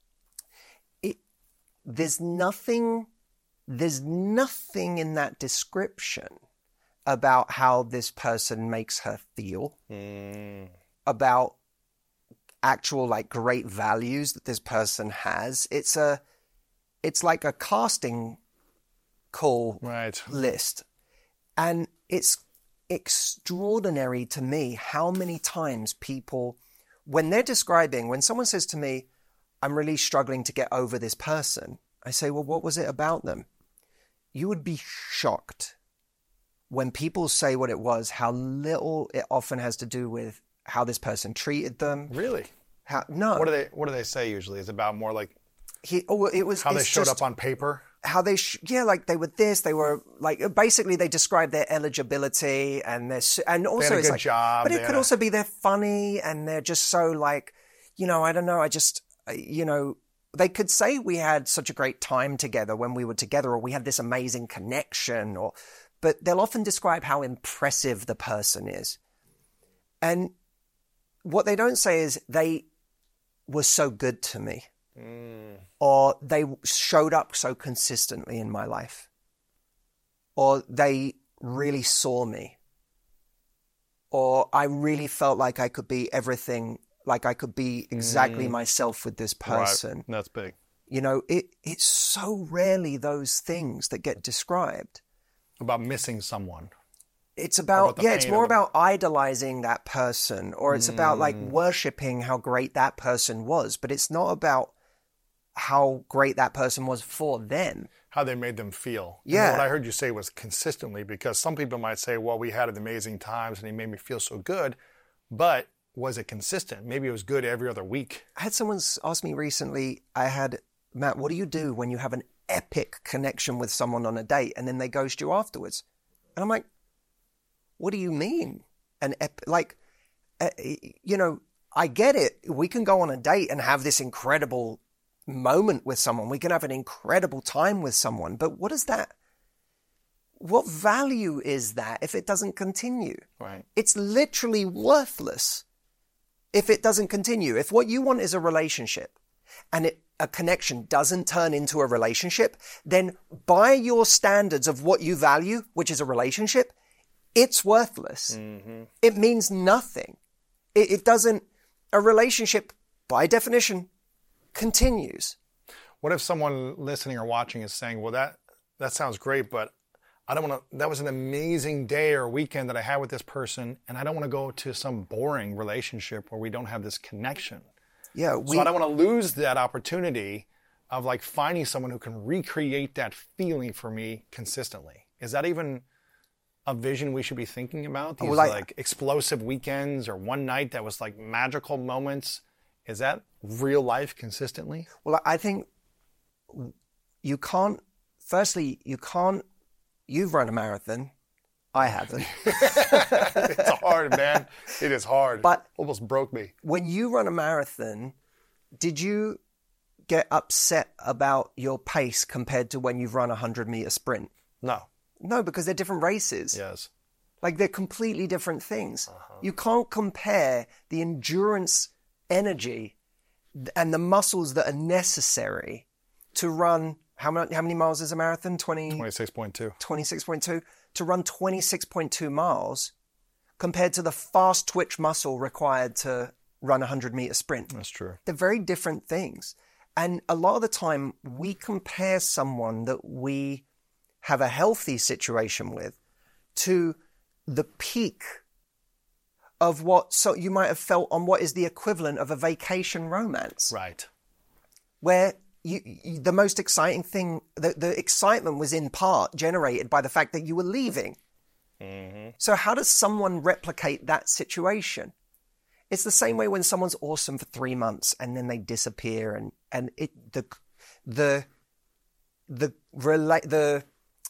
It, there's nothing, there's nothing in that description about how this person makes her feel, mm. about actual like great values that this person has. It's a, it's like a casting call right. list. And it's extraordinary to me how many times people, when they're describing, when someone says to me, I'm really struggling to get over this person, I say, well, what was it about them? You would be shocked when people say what it was, how little it often has to do with how this person treated them. Really? How, no. What do they What do they say usually? Is it about more like he? Oh, it was how they showed just, up on paper. How they, sh- yeah, like they were this, they were like, basically they described their eligibility and their, and also they had a it's good like, job. but it they could a... also be they're funny and they're just so like, you know, I don't know, I just, you know, they could say we had such a great time together when we were together, or we had this amazing connection, or, but they'll often describe how impressive the person is. And what they don't say is they were so good to me. Mm. Or they showed up so consistently in my life. Or they really saw me. Or I really felt like I could be everything, like I could be exactly mm. myself with this person. Right. That's big. You know, it it's so rarely those things that get described. About missing someone. It's about, about yeah, it's more about idolizing that person, or it's mm. about like worshiping how great that person was, but it's not about how great that person was for them. How they made them feel. Yeah. And what I heard you say was consistently, because some people might say, well, we had amazing times and he made me feel so good, but was it consistent? Maybe it was good every other week. I had someone ask me recently, I had, Matt, what do you do when you have an epic connection with someone on a date and then they ghost you afterwards? And I'm like, what do you mean? An ep- like, uh, you know, I get it. We can go on a date and have this incredible moment with someone. We can have an incredible time with someone. But what is that? What value is that if it doesn't continue? Right. It's literally worthless if it doesn't continue. If what you want is a relationship and it, a connection doesn't turn into a relationship, then by your standards of what you value, which is a relationship, it's worthless. Mm-hmm. It means nothing. It, it doesn't, a relationship, by definition, continues. What if someone listening or watching is saying, well, that, that sounds great, but I don't want to, that was an amazing day or weekend that I had with this person, and I don't want to go to some boring relationship where we don't have this connection. Yeah. We, so I don't want to lose that opportunity of like finding someone who can recreate that feeling for me consistently. Is that even a vision we should be thinking about? These well, like, like explosive weekends or one night that was like magical moments. Is that real life consistently? Well, I think you can't, firstly, you can't, you've run a marathon. I haven't. It's hard, man. It is hard. But almost broke me. When you run a marathon, did you get upset about your pace compared to when you've run a hundred meter sprint? No. No, because they're different races. Yes. Like they're completely different things. Uh-huh. You can't compare the endurance, energy, and the muscles that are necessary to run, how many, how many miles is a marathon? twenty twenty-six point two. twenty-six point two. To run twenty-six point two miles compared to the fast twitch muscle required to run a hundred meter sprint. That's true. They're very different things. And a lot of the time we compare someone that we have a healthy situation with to the peak of what so you might have felt on what is the equivalent of a vacation romance. Right. Where you, you, the most exciting thing, the, the excitement was in part generated by the fact that you were leaving. Mm-hmm. So how does someone replicate that situation? It's the same way when someone's awesome for three months and then they disappear, and, and it, the, the, the, rela- the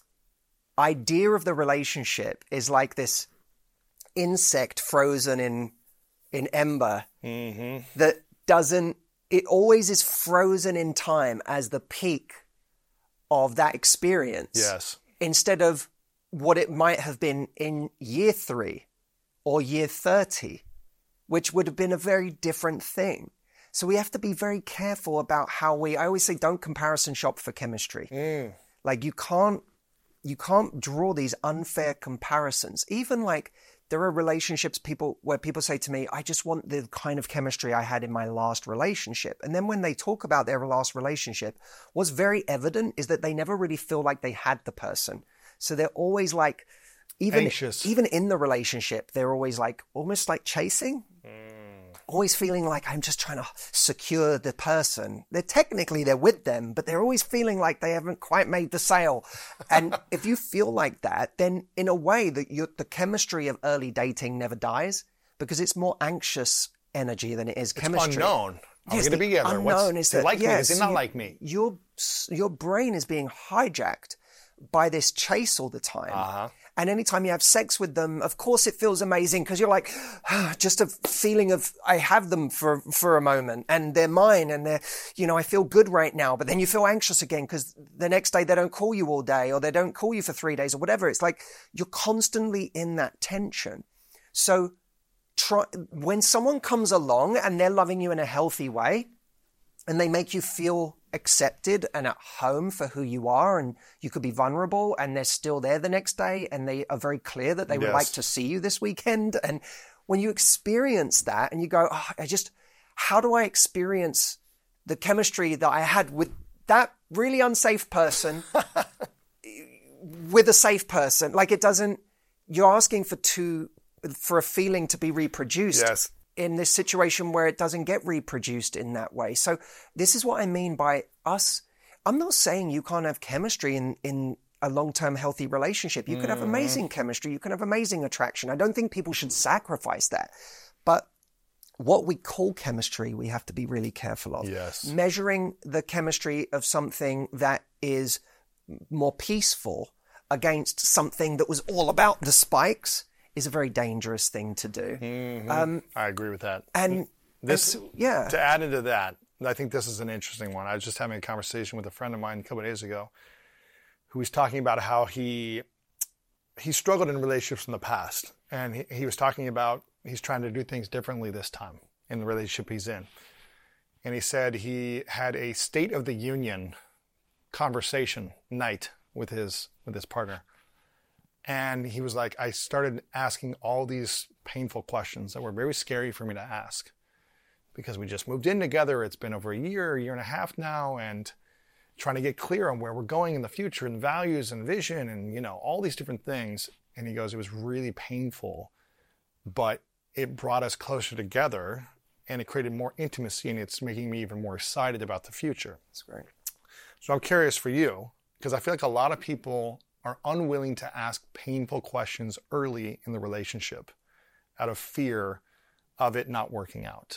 idea of the relationship is like this insect frozen in, in ember mm-hmm. that doesn't, it always is frozen in time as the peak of that experience. Yes. Instead of what it might have been in year three or year thirty, which would have been a very different thing. So we have to be very careful about how we, I always say, don't comparison shop for chemistry. Mm. Like you can't, you can't draw these unfair comparisons. Even like there are relationships people where people say to me, I just want the kind of chemistry I had in my last relationship. And then when they talk about their last relationship, what's very evident is that they never really feel like they had the person. So they're always like, even, anxious. Even in the relationship, they're always like, almost like chasing. Mm. Always feeling like I'm just trying to secure the person. They're technically, they're with them, but they're always feeling like they haven't quite made the sale. And if you feel like that, then in a way that you're, the chemistry of early dating never dies, because it's more anxious energy than it is chemistry. It's unknown. Are yes, we going to be together? Unknown What's, is they that, like yes, me? Does he not you, like me? Your, your brain is being hijacked by this chase all the time. Uh-huh. And anytime you have sex with them, of course it feels amazing because you're like, ah, just a feeling of, I have them for, for a moment and they're mine and they're, you know, I feel good right now. But then you feel anxious again because the next day they don't call you all day or they don't call you for three days or whatever. It's like you're constantly in that tension. So try, when someone comes along and they're loving you in a healthy way and they make you feel accepted and at home for who you are, and you could be vulnerable and they're still there the next day and they are very clear that they would yes. like to see you this weekend. And when you experience that and you go, oh, I just, how do I experience the chemistry that I had with that really unsafe person with a safe person? Like it doesn't, you're asking for two, for a feeling to be reproduced. Yes. In this situation where it doesn't get reproduced in that way. So this is what I mean by us. I'm not saying you can't have chemistry in, in a long-term healthy relationship. You mm. could have amazing chemistry. You can have amazing attraction. I don't think people should sacrifice that. But what we call chemistry, we have to be really careful of. Yes. Measuring the chemistry of something that is more peaceful against something that was all about the spikes is a very dangerous thing to do. Mm-hmm. Um, I agree with that. And this, and so, yeah. To add into that, I think this is an interesting one. I was just having a conversation with a friend of mine a couple of days ago who was talking about how he he struggled in relationships in the past. And he, he was talking about he's trying to do things differently this time in the relationship he's in. And he said he had a State of the Union conversation night with his with his partner. And he was like, I started asking all these painful questions that were very scary for me to ask because we just moved in together. It's been over a year, a year and a half now, and trying to get clear on where we're going in the future and values and vision and, you know, all these different things. And he goes, it was really painful, but it brought us closer together and it created more intimacy and it's making me even more excited about the future. That's great. So I'm curious for you, because I feel like a lot of people are unwilling to ask painful questions early in the relationship out of fear of it not working out.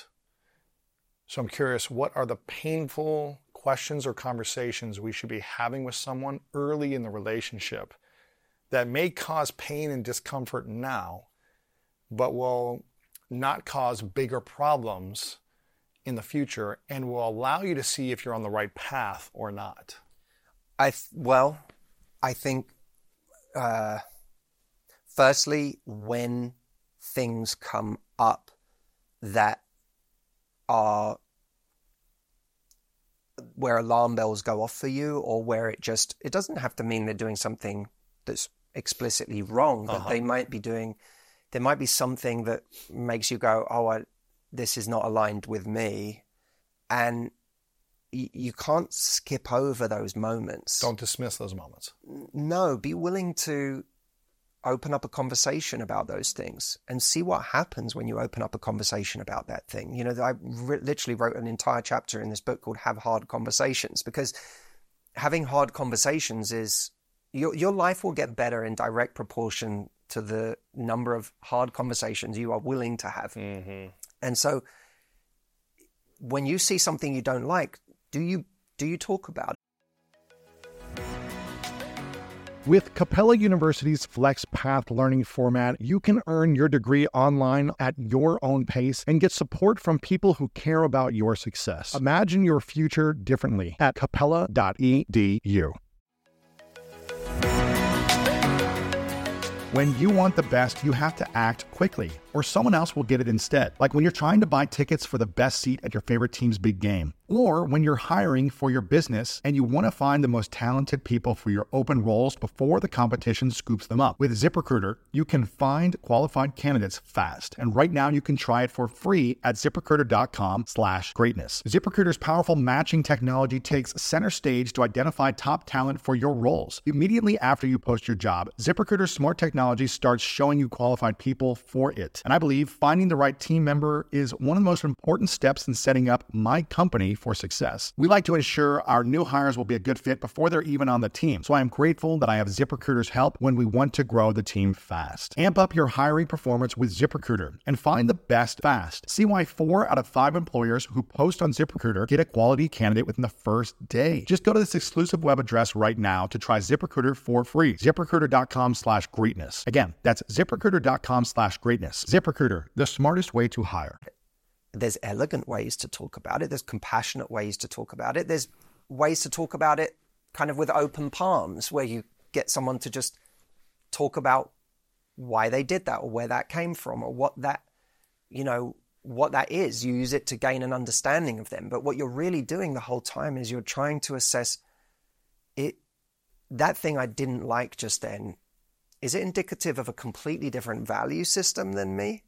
So I'm curious, what are the painful questions or conversations we should be having with someone early in the relationship that may cause pain and discomfort now, but will not cause bigger problems in the future and will allow you to see if you're on the right path or not? I th- well, I think Uh, firstly, when things come up that are where alarm bells go off for you or where it just, it doesn't have to mean they're doing something that's explicitly wrong, but uh-huh. they might be doing, there might be something that makes you go, oh, I, this is not aligned with me. And you can't skip over those moments. Don't dismiss those moments. No, be willing to open up a conversation about those things and see what happens when you open up a conversation about that thing. You know, I re- literally wrote an entire chapter in this book called Have Hard Conversations, because having hard conversations is, your, your life will get better in direct proportion to the number of hard conversations you are willing to have. Mm-hmm. And so when you see something you don't like, do you do you talk about it? With Capella University's FlexPath learning format, you can earn your degree online at your own pace and get support from people who care about your success. Imagine your future differently at capella dot e d u. When you want the best, you have to act quickly, or someone else will get it instead. Like when you're trying to buy tickets for the best seat at your favorite team's big game. Or when you're hiring for your business and you want to find the most talented people for your open roles before the competition scoops them up. With ZipRecruiter, you can find qualified candidates fast. And right now you can try it for free at ZipRecruiter.com slash greatness. ZipRecruiter's powerful matching technology takes center stage to identify top talent for your roles. Immediately after you post your job, ZipRecruiter's smart technology starts showing you qualified people for it. And I believe finding the right team member is one of the most important steps in setting up my company for success. We like to ensure our new hires will be a good fit before they're even on the team. So I am grateful that I have ZipRecruiter's help when we want to grow the team fast. Amp up your hiring performance with ZipRecruiter and find the best fast. See why four out of five employers who post on ZipRecruiter get a quality candidate within the first day. Just go to this exclusive web address right now to try ZipRecruiter for free. ZipRecruiter.com slash greatness. Again, that's ZipRecruiter.com slash greatness. ZipRecruiter, the smartest way to hire. There's elegant ways to talk about it. There's compassionate ways to talk about it. There's ways to talk about it kind of with open palms, where you get someone to just talk about why they did that, or where that came from, or what that, you know, what that is. You use it to gain an understanding of them. But what you're really doing the whole time is you're trying to assess it. That thing I didn't like just then, is it indicative of a completely different value system than me?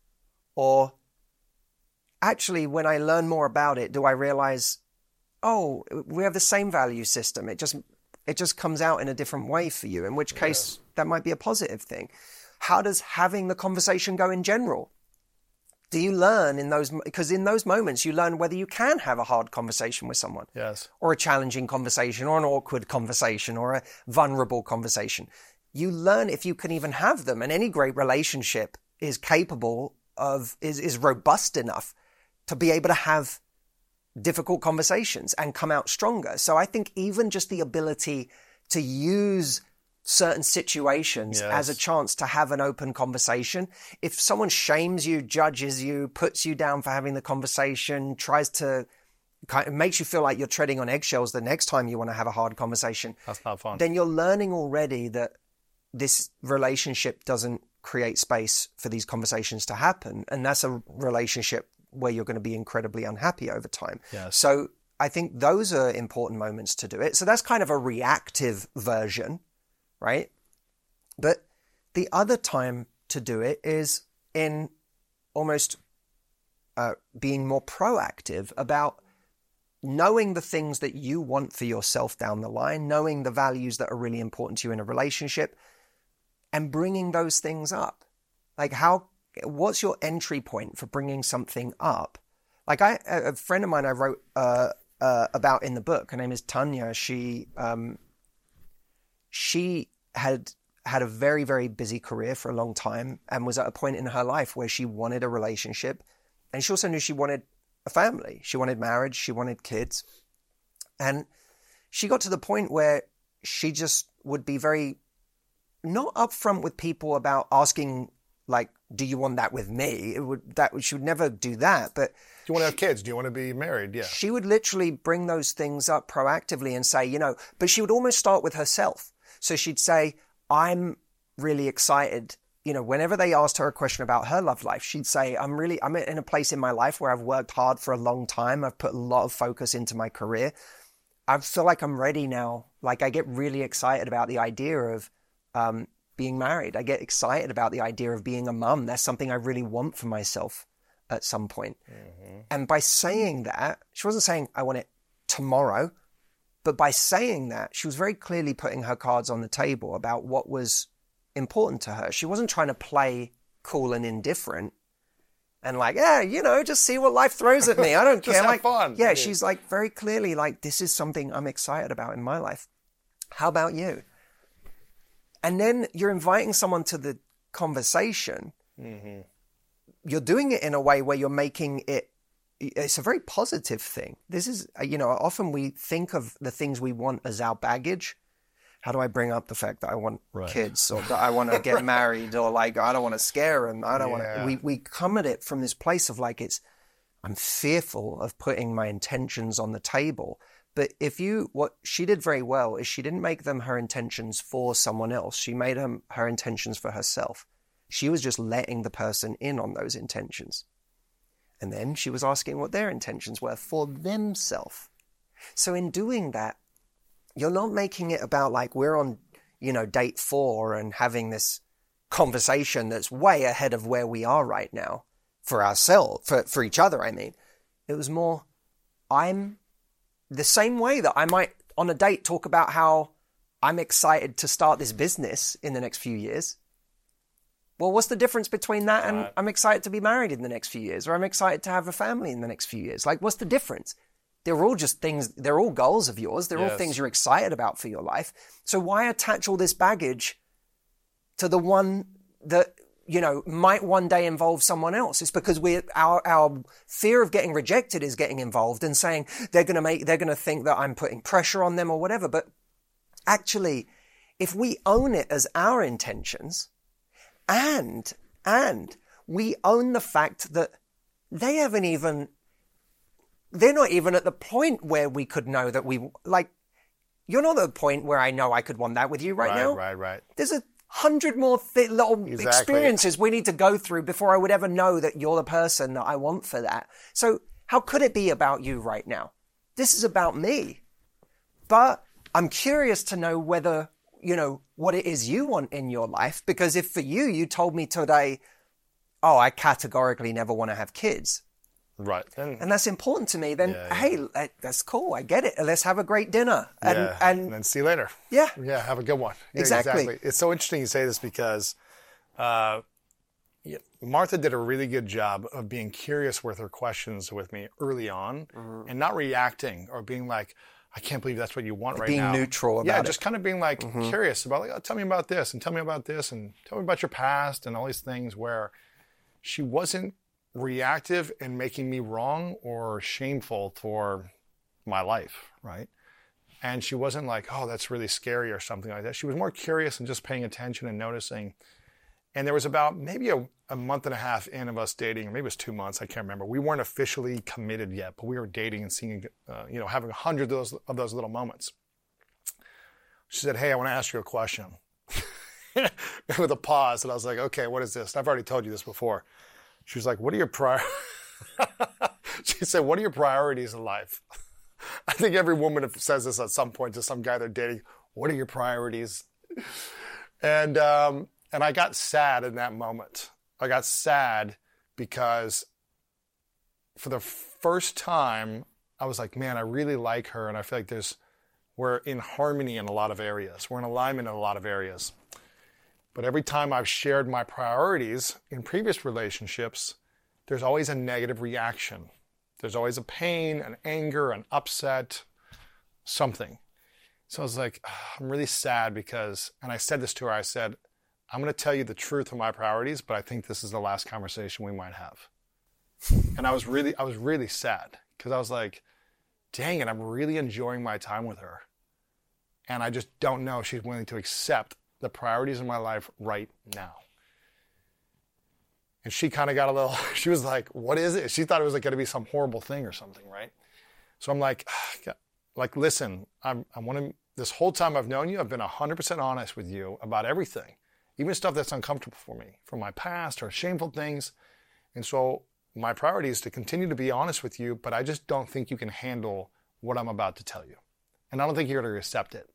Or actually, when I learn more about it, do I realize, oh, we have the same value system. It just it just comes out in a different way for you, in which case yeah. that might be a positive thing. How does having the conversation go in general? Do you learn in those, because in those moments you learn whether you can have a hard conversation with someone. Yes. Or a challenging conversation, or an awkward conversation, or a vulnerable conversation. You learn if you can even have them, and any great relationship is capable of, is, is robust enough to be able to have difficult conversations and come out stronger. So I think even just the ability to use certain situations yes. as a chance to have an open conversation. If someone shames you, judges you, puts you down for having the conversation, tries to kind of makes you feel like you're treading on eggshells the next time you want to have a hard conversation, that's not fun. Then you're learning already that this relationship doesn't create space for these conversations to happen. And that's a relationship where you're going to be incredibly unhappy over time. Yes. So I think those are important moments to do it. So that's kind of a reactive version, right? But the other time to do it is in almost uh, being more proactive about knowing the things that you want for yourself down the line, knowing the values that are really important to you in a relationship, and bringing those things up. Like how, what's your entry point for bringing something up? Like I, a friend of mine I wrote uh, uh, about in the book, her name is Tanya. She, um, she had had a very, very busy career for a long time and was at a point in her life where she wanted a relationship. And she also knew she wanted a family. She wanted marriage. She wanted kids. And she got to the point where she just would be very not upfront with people about asking, like, do you want that with me? It would, that she would never do that. But do you want to have kids? Do you want to be married? Yeah. She would literally bring those things up proactively and say, you know, but she would almost start with herself. So she'd say, I'm really excited. You know, whenever they asked her a question about her love life, she'd say, I'm really, I'm in a place in my life where I've worked hard for a long time. I've put a lot of focus into my career. I feel like I'm ready now. Like I get really excited about the idea of um, being married. I get excited about the idea of being a mum. That's something I really want for myself at some point. Mm-hmm. And by saying that, she wasn't saying I want it tomorrow, but by saying that, she was very clearly putting her cards on the table about what was important to her. She wasn't trying to play cool and indifferent and like, yeah, you know, just see what life throws at me. I don't Just care. have Like, fun. Yeah, Yeah. she's like very clearly like, this is something I'm excited about in my life. How about you? And then you're inviting someone to the conversation. Mm-hmm. You're doing it in a way where you're making it, it's a very positive thing. This is, you know, often we think of the things we want as our baggage. How do I bring up the fact that I want Right. kids or that I want to get married or like, I don't want to scare them. I don't Yeah. want to, we, we come at it from this place of like, it's, I'm fearful of putting my intentions on the table. But if you, what she did very well is she didn't make them her intentions for someone else. She made them her intentions for herself. She was just letting the person in on those intentions. And then she was asking what their intentions were for themselves. So in doing that, you're not making it about like we're on, you know, date four and having this conversation that's way ahead of where we are right now for ourselves, for, for each other, I mean. It was more, I'm the same way that I might on a date talk about how I'm excited to start this business in the next few years. Well, what's the difference between that and Right. I'm excited to be married in the next few years or I'm excited to have a family in the next few years? Like, what's the difference? They're all just things, they're all goals of yours. They're all Yes. things you're excited about for your life. So why attach all this baggage to the one that, you know, might one day involve someone else? It's because we our our fear of getting rejected is getting involved and saying they're going to make, they're going to think that I'm putting pressure on them or whatever. But actually, if we own it as our intentions, And, and we own the fact that they haven't even, they're not even at the point where we could know that we, like, you're not at the point where I know I could want that with you right, Right, now. right, right. There's a hundred more th- little Exactly. experiences we need to go through before I would ever know that you're the person that I want for that. So how could it be about you right now? This is about me. But I'm curious to know whether, you know, what it is you want in your life. Because if for you, you told me today, oh, I categorically never want to have kids. Right. And, And that's important to me. Then, Yeah, yeah. hey, uh, that's cool. I get it. Let's have a great dinner. And, yeah, and, and then see you later. yeah, Yeah, have a good one. Yeah, Exactly. It's so interesting you say this because uh, yeah, Martha did a really good job of being curious with her questions with me early on Mm-hmm. and not reacting or being like, I can't believe that's what you want right being now. neutral Yeah, about just it. kind of being like Mm-hmm. curious about like, oh, tell me about this and tell me about this and tell me about your past and all these things where she wasn't reactive and making me wrong or shameful for my life, right? And she wasn't like, oh, that's really scary or something like that. She was more curious and just paying attention and noticing. And there was about maybe a, a month and a half in of us dating, or maybe it was two months, I can't remember. We weren't officially committed yet, but we were dating and seeing, uh, you know, having a hundred of those, of those little moments. She said, hey, I want to ask you a question. With a pause, and I was like, okay, what is this? And I've already told you this before. She was like, what are your prior? She said, what are your priorities in life? I think every woman says this at some point to some guy they're dating. What are your priorities? And um, and I got sad in that moment. I got sad because for the first time, I was like, man, I really like her, and I feel like there's we're in harmony in a lot of areas. We're in alignment in a lot of areas. But every time I've shared my priorities in previous relationships, there's always a negative reaction. There's always a pain, an anger, an upset, something. So I was like, oh, I'm really sad because, and I said this to her, I said, I'm going to tell you the truth of my priorities, but I think this is the last conversation we might have. And I was really, I was really sad because I was like, dang it, I'm really enjoying my time with her. And I just don't know if she's willing to accept the priorities in my life right now. And she kind of got a little, she was like, what is it? She thought it was like going to be some horrible thing or something, right? So I'm like, like, listen, I'm, I want to, this whole time I've known you, I've been one hundred percent honest with you about everything, even stuff that's uncomfortable for me, from my past or shameful things. And so my priority is to continue to be honest with you, but I just don't think you can handle what I'm about to tell you. And I don't think you're going to accept it.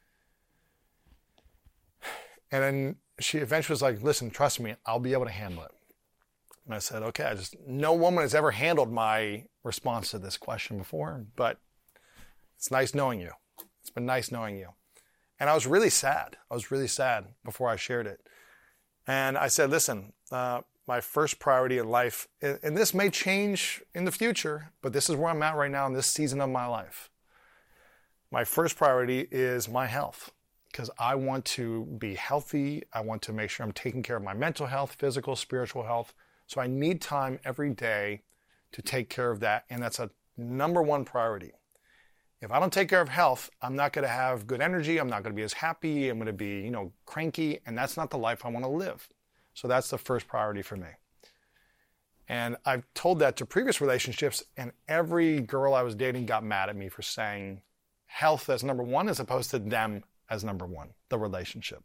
And then she eventually was like, listen, trust me, I'll be able to handle it. And I said, okay, I just, no woman has ever handled my response to this question before, but it's nice knowing you. It's been nice knowing you. And I was really sad. I was really sad before I shared it. And I said, listen, uh, my first priority in life, and this may change in the future, but this is where I'm at right now in this season of my life. My first priority is my health, because I want to be healthy. I want to make sure I'm taking care of my mental health, physical, spiritual health. So I need time every day to take care of that. And that's a number one priority. If I don't take care of health, I'm not going to have good energy. I'm not going to be as happy. I'm going to be, you know, cranky. And that's not the life I want to live. So that's the first priority for me. And I've told that to previous relationships, and every girl I was dating got mad at me for saying health as number one as opposed to them as number one, the relationship.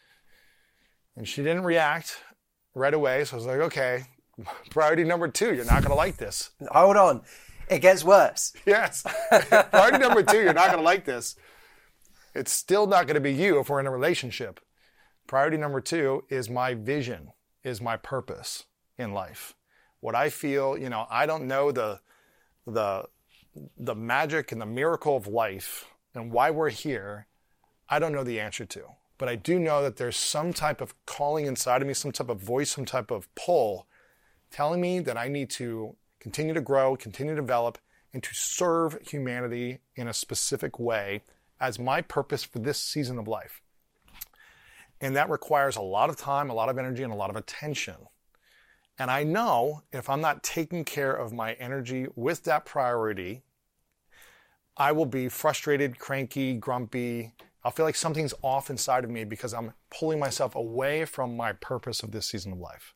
And she didn't react right away. So I was like, okay, priority number two, you're not going to like this. Hold on. It gets worse. Yes. Priority number two, you're not going to like this. It's still not going to be you if we're in a relationship. Priority number two is my vision, is my purpose in life. What I feel, you know, I don't know the, the, the magic and the miracle of life and why we're here. I don't know the answer to, but I do know that there's some type of calling inside of me, some type of voice, some type of pull telling me that I need to continue to grow, continue to develop, and to serve humanity in a specific way as my purpose for this season of life. And that requires a lot of time, a lot of energy, and a lot of attention. And I know if I'm not taking care of my energy with that priority, I will be frustrated, cranky, grumpy. I'll feel like something's off inside of me because I'm pulling myself away from my purpose of this season of life.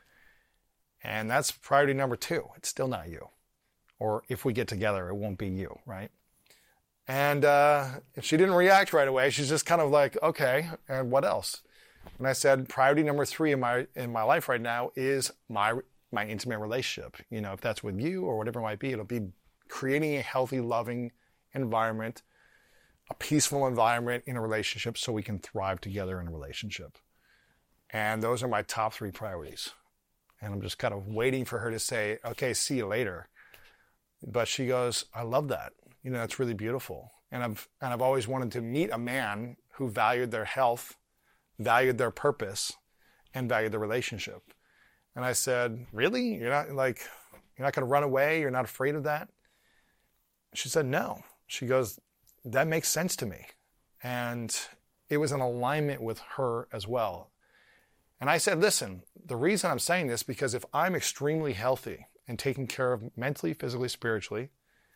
And that's priority number two. It's still not you. Or if we get together, it won't be you, right? And uh, if she didn't react right away, she's just kind of like, okay, and what else? And I said, priority number three in my in my life right now is my my intimate relationship. You know, if that's with you or whatever it might be, it'll be creating a healthy, loving environment, a peaceful environment in a relationship so we can thrive together in a relationship. And those are my top three priorities. And I'm just kind of waiting for her to say, okay, see you later. But she goes, I love that. You know, that's really beautiful. And I've and I've always wanted to meet a man who valued their health, valued their purpose, and valued the relationship. And I said, really? You're not like, you're not going to run away? You're not afraid of that? She said, no. She goes, that makes sense to me. And it was in alignment with her as well. And I said, listen, the reason I'm saying this, because if I'm extremely healthy and taking care of mentally, physically, spiritually,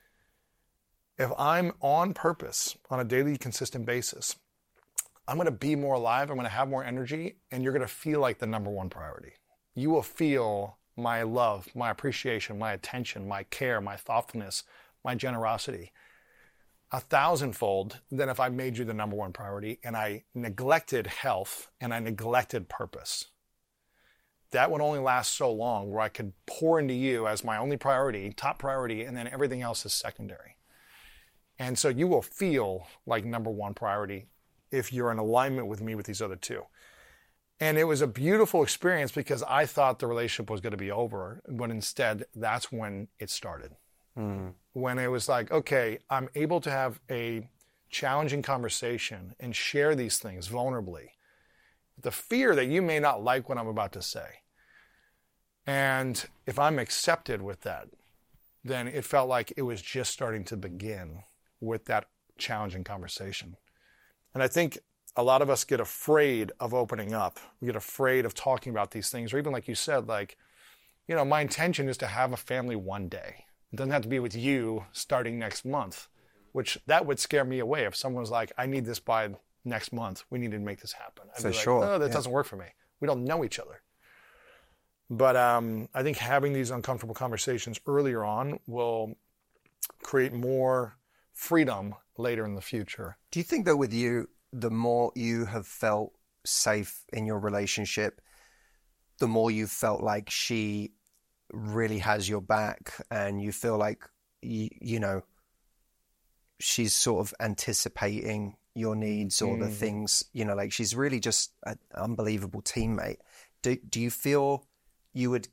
if I'm on purpose on a daily, consistent basis, I'm going to be more alive, I'm going to have more energy, and you're going to feel like the number one priority. You will feel my love, my appreciation, my attention, my care, my thoughtfulness, my generosity, a thousandfold than if I made you the number one priority and I neglected health and I neglected purpose. That would only last so long where I could pour into you as my only priority, top priority, and then everything else is secondary. And so you will feel like number one priority if you're in alignment with me with these other two. And it was a beautiful experience because I thought the relationship was going to be over, but instead that's when it started. Mm. When it was like, okay, I'm able to have a challenging conversation and share these things vulnerably. The fear that you may not like what I'm about to say. And if I'm accepted with that, then it felt like it was just starting to begin with that challenging conversation. And I think a lot of us get afraid of opening up. We get afraid of talking about these things, or even like you said, like, you know, my intention is to have a family one day. It doesn't have to be with you starting next month, which that would scare me away if someone was like, I need this by next month. We need to make this happen. I'd For be like, sure. oh, that yeah. doesn't work for me. We don't know each other. But um, I think having these uncomfortable conversations earlier on will create more freedom later in the future. Do you think that with you, the more you have felt safe in your relationship, the more you felt like she really has your back and you feel like, you, you know, she's sort of anticipating your needs or mm. the things, you know, like she's really just an unbelievable teammate. Do, do you feel you would,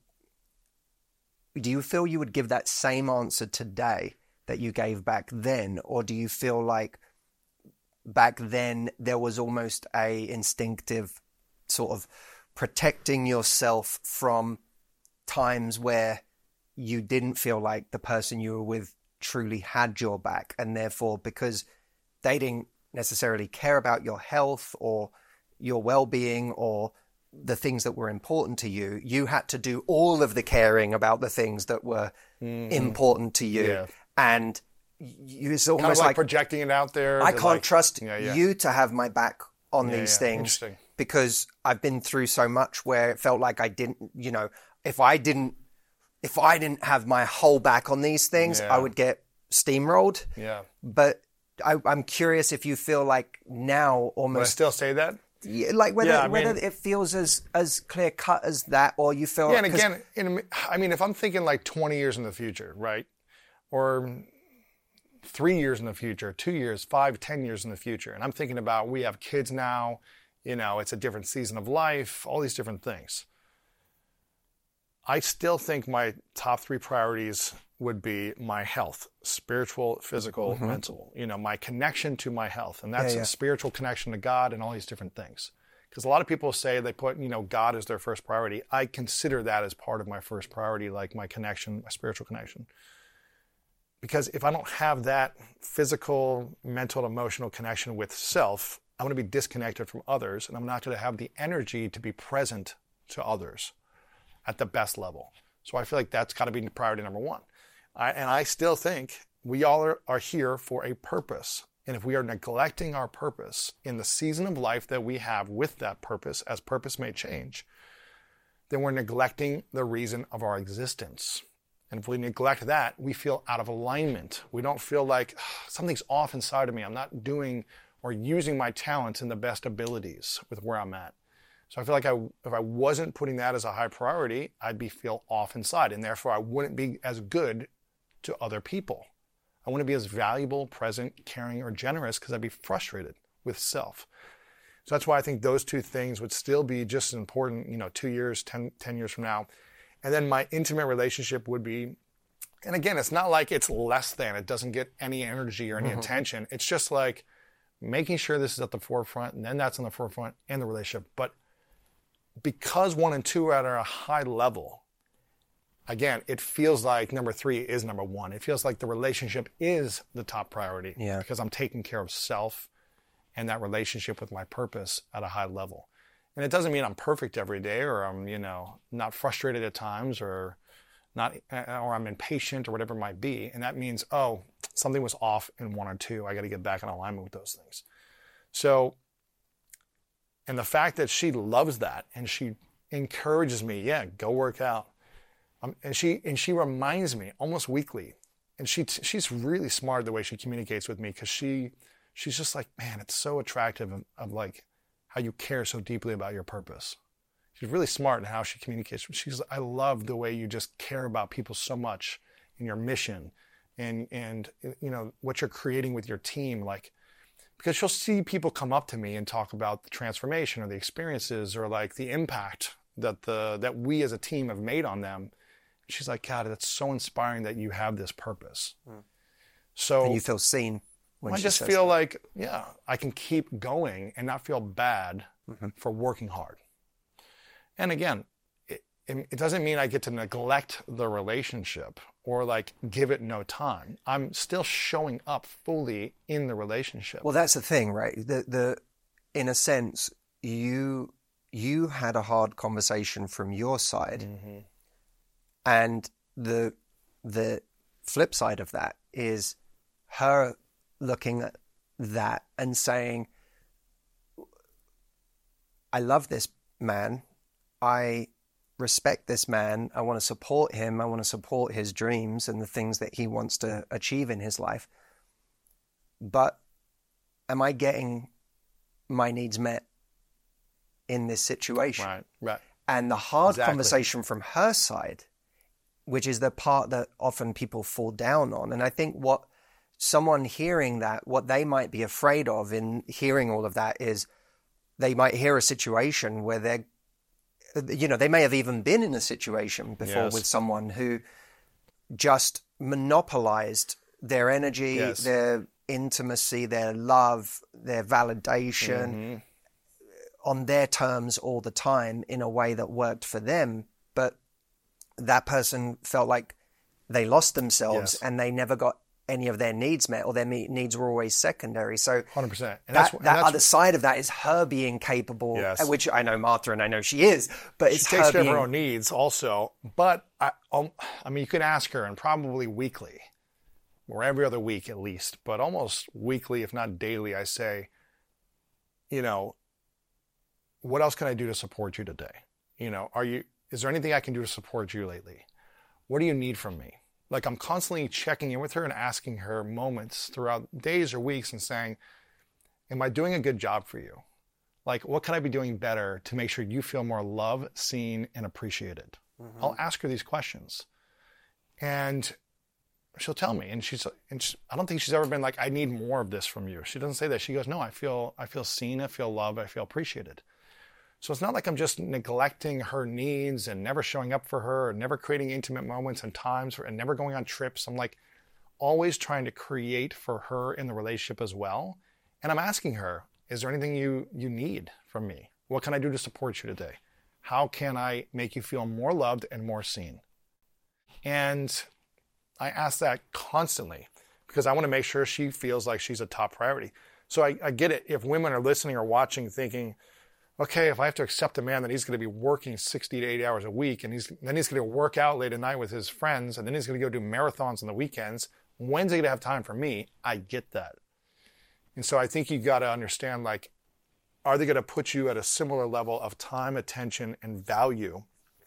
do you feel you would give that same answer today that you gave back then? Or do you feel like back then there was almost a instinctive sort of protecting yourself from times where you didn't feel like the person you were with truly had your back, and therefore because they didn't necessarily care about your health or your well-being or the things that were important to you, you had to do all of the caring about the things that were mm-hmm. important to you. Yeah. And you, it's almost kind of like, like projecting it out there. I can't like, trust yeah, yeah. you to have my back on yeah, these yeah. things because I've been through so much where it felt like I didn't, you know, if I didn't, if I didn't have my whole back on these things, yeah. I would get steamrolled. Yeah. But I, I'm curious if you feel like now almost. Would I still say that? Yeah, like whether yeah, I mean, whether it feels as as clear cut as that, or you feel. Yeah, and again, in, I mean, if I'm thinking like twenty years in the future, right, or three years in the future, two years, five, ten years in the future, and I'm thinking about we have kids now, you know, it's a different season of life, all these different things. I still think my top three priorities would be my health, spiritual, physical, mm-hmm. mental, you know, my connection to my health. And that's yeah, yeah. a spiritual connection to God and all these different things. Because a lot of people say they put, you know, God as their first priority. I consider that as part of my first priority, like my connection, my spiritual connection. Because if I don't have that physical, mental, emotional connection with self, I'm going to be disconnected from others, and I'm not going to have the energy to be present to others at the best level. So I feel like that's got to be priority number one. I, and I still think we all are, are here for a purpose. And if we are neglecting our purpose in the season of life that we have with that purpose, as purpose may change, then we're neglecting the reason of our existence. And if we neglect that, we feel out of alignment. We don't feel like something's off inside of me. I'm not doing or using my talents and the best abilities with where I'm at. So I feel like I, if I wasn't putting that as a high priority, I'd be feel off inside, and therefore I wouldn't be as good to other people. I wouldn't be as valuable, present, caring, or generous because I'd be frustrated with self. So that's why I think those two things would still be just as important, you know, two years, ten, ten years from now. And then my intimate relationship would be, and again, it's not like it's less than, it doesn't get any energy or any mm-hmm. attention. It's just like making sure this is at the forefront, and then that's on the forefront in the relationship. But because one and two are at a high level, again, it feels like number three is number one. It feels like the relationship is the top priority yeah. because I'm taking care of self and that relationship with my purpose at a high level. And it doesn't mean I'm perfect every day, or I'm, you know, not frustrated at times, or not, or I'm impatient, or whatever it might be. And that means, oh, something was off in one or two. I got to get back in alignment with those things. So, and the fact that she loves that and she encourages me, yeah, go work out. Um, and she and she reminds me almost weekly. And she she's really smart the way she communicates with me, because she she's just like, man, it's so attractive of, of like how you care so deeply about your purpose. She's really smart in how she communicates. She's I love the way you just care about people so much in your mission and and you know what you're creating with your team, like. Because she'll see people come up to me and talk about the transformation or the experiences or like the impact that the that we as a team have made on them. She's like, God, that's so inspiring that you have this purpose. Mm. So and you feel seen. When I she just says feel that. like, yeah, I can keep going and not feel bad mm-hmm. for working hard. And again, it, it doesn't mean I get to neglect the relationship or like give it no time. I'm still showing up fully in the relationship. Well, that's the thing, right? The the in a sense, you you had a hard conversation from your side, mm-hmm. and the the flip side of that is her looking at that and saying, "I love this man. I respect this man. I want to support him. I want to support his dreams and the things that he wants to achieve in his life. But am I getting my needs met in this situation?" Right, right. And the hard exactly. conversation from her side, which is the part that often people fall down on. And I think what someone hearing that, what they might be afraid of in hearing all of that is they might hear a situation where they're, you know, they may have even been in a situation before yes. with someone who just monopolized their energy, yes. their intimacy, their love, their validation Mm-hmm. on their terms all the time in a way that worked for them. But that person felt like they lost themselves Yes. and they never got any of their needs met, or their me- needs were always secondary. So one hundred percent. And that, that's, and that that's other side of that is her being capable, Yes. uh, which I know Martha and I know she is, but she it's takes her care being, of her own needs also. But I, um, I mean, you can ask her, and probably weekly, or every other week at least, but almost weekly, if not daily, I say, you know, what else can I do to support you today? You know, are you, is there anything I can do to support you lately? What do you need from me? Like, I'm constantly checking in with her and asking her moments throughout days or weeks and saying, am I doing a good job for you? Like, what can I be doing better to make sure you feel more loved, seen, and appreciated? Mm-hmm. I'll ask her these questions. And she'll tell me. And she's, and she, I don't think she's ever been like, I need more of this from you. She doesn't say that. She goes, no, I feel, I feel seen, I feel loved, I feel appreciated. So it's not like I'm just neglecting her needs and never showing up for her, or never creating intimate moments and times, and never going on trips. I'm like always trying to create for her in the relationship as well. And I'm asking her, is there anything you, you need from me? What can I do to support you today? How can I make you feel more loved and more seen? And I ask that constantly because I want to make sure she feels like she's a top priority. So I, I get it. If women are listening or watching thinking, okay, if I have to accept a man that he's going to be working sixty to eighty hours a week, and he's then he's going to work out late at night with his friends, and then he's going to go do marathons on the weekends, when's he going to have time for me? I get that. And so I think you got to understand, like, are they going to put you at a similar level of time, attention, and value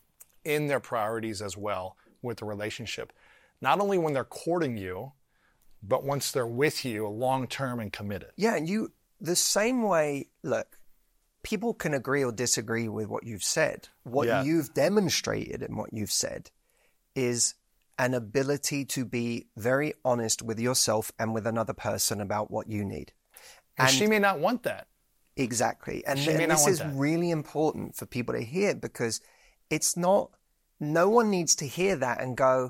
in their priorities as well with the relationship? Not only when they're courting you, but once they're with you long-term and committed. Yeah, and you, the same way, look, people can agree or disagree with what you've said. What Yeah. you've demonstrated in what you've said is an ability to be very honest with yourself and with another person about what you need. And, And she may not want that. exactly. And, She may and not this want is that. really important for people to hear, because it's not, no one needs to hear that and go,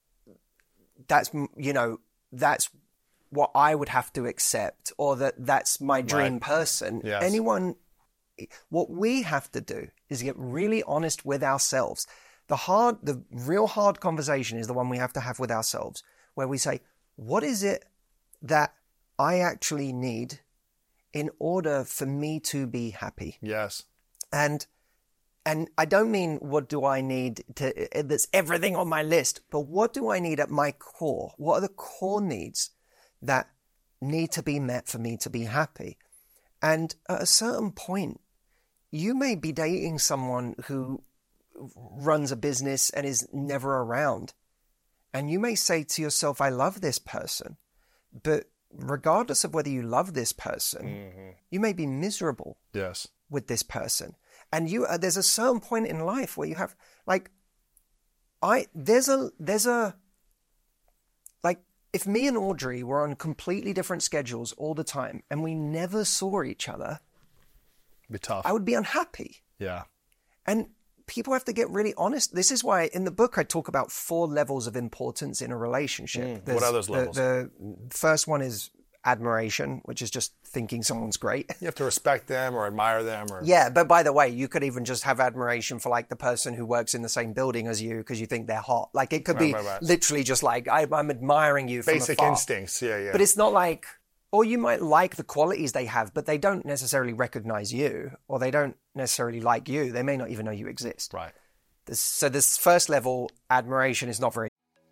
that's, you know, that's what I would have to accept, or that that's my dream Right. person. Yes. Anyone, what we have to do is get really honest with ourselves. The hard, the real hard conversation is the one we have to have with ourselves, where we say, what is it that I actually need in order for me to be happy? Yes. And and I don't mean what do I need to, that's everything on my list, but what do I need at my core? What are the core needs that need to be met for me to be happy? And at a certain point, you may be dating someone who runs a business and is never around. And you may say to yourself, I love this person. But regardless of whether you love this person, Mm-hmm. you may be miserable Yes. with this person. And you, uh, there's a certain point in life where you have, like, I, there's a, there's a, like, if me and Audrey were on completely different schedules all the time and we never saw each other, Be tough. I would be unhappy. yeah. And people have to get really honest. This is why in the book I talk about four levels of importance in a relationship. Mm, what There's are those the- levels? The, first one is admiration, which is just thinking someone's great. You have to respect them or admire them or Yeah, but by the way, you could even just have admiration for like the person who works in the same building as you because you think they're hot. Like it could Right, be right, right. literally just like I, I'm admiring you from basic afar. instincts. Yeah, yeah. But it's not like, or you might like the qualities they have, but they don't necessarily recognize you, or they don't necessarily like you. They may not even know you exist. right. This, so this first level, admiration, is not very.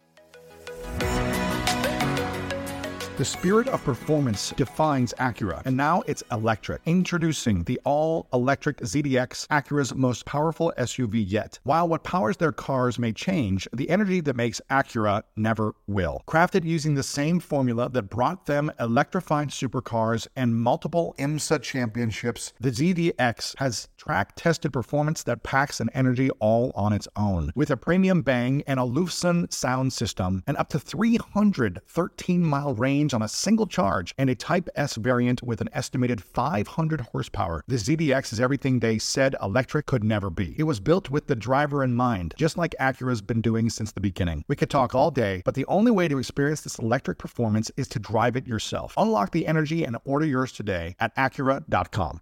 The spirit of performance defines Acura, and now it's electric. Introducing the all-electric Z D X, Acura's most powerful S U V yet. While what powers their cars may change, the energy that makes Acura never will. Crafted using the same formula that brought them electrified supercars and multiple IMSA championships, the Z D X has track-tested performance that packs an energy all on its own. With a premium bang and a Lufsen sound system, and up to three hundred thirteen mile range range on a single charge, and a Type S variant with an estimated five hundred horsepower. The Z D X is everything they said electric could never be. It was built with the driver in mind, just like Acura's been doing since the beginning. We could talk all day, but the only way to experience this electric performance is to drive it yourself. Unlock the energy and order yours today at Acura dot com.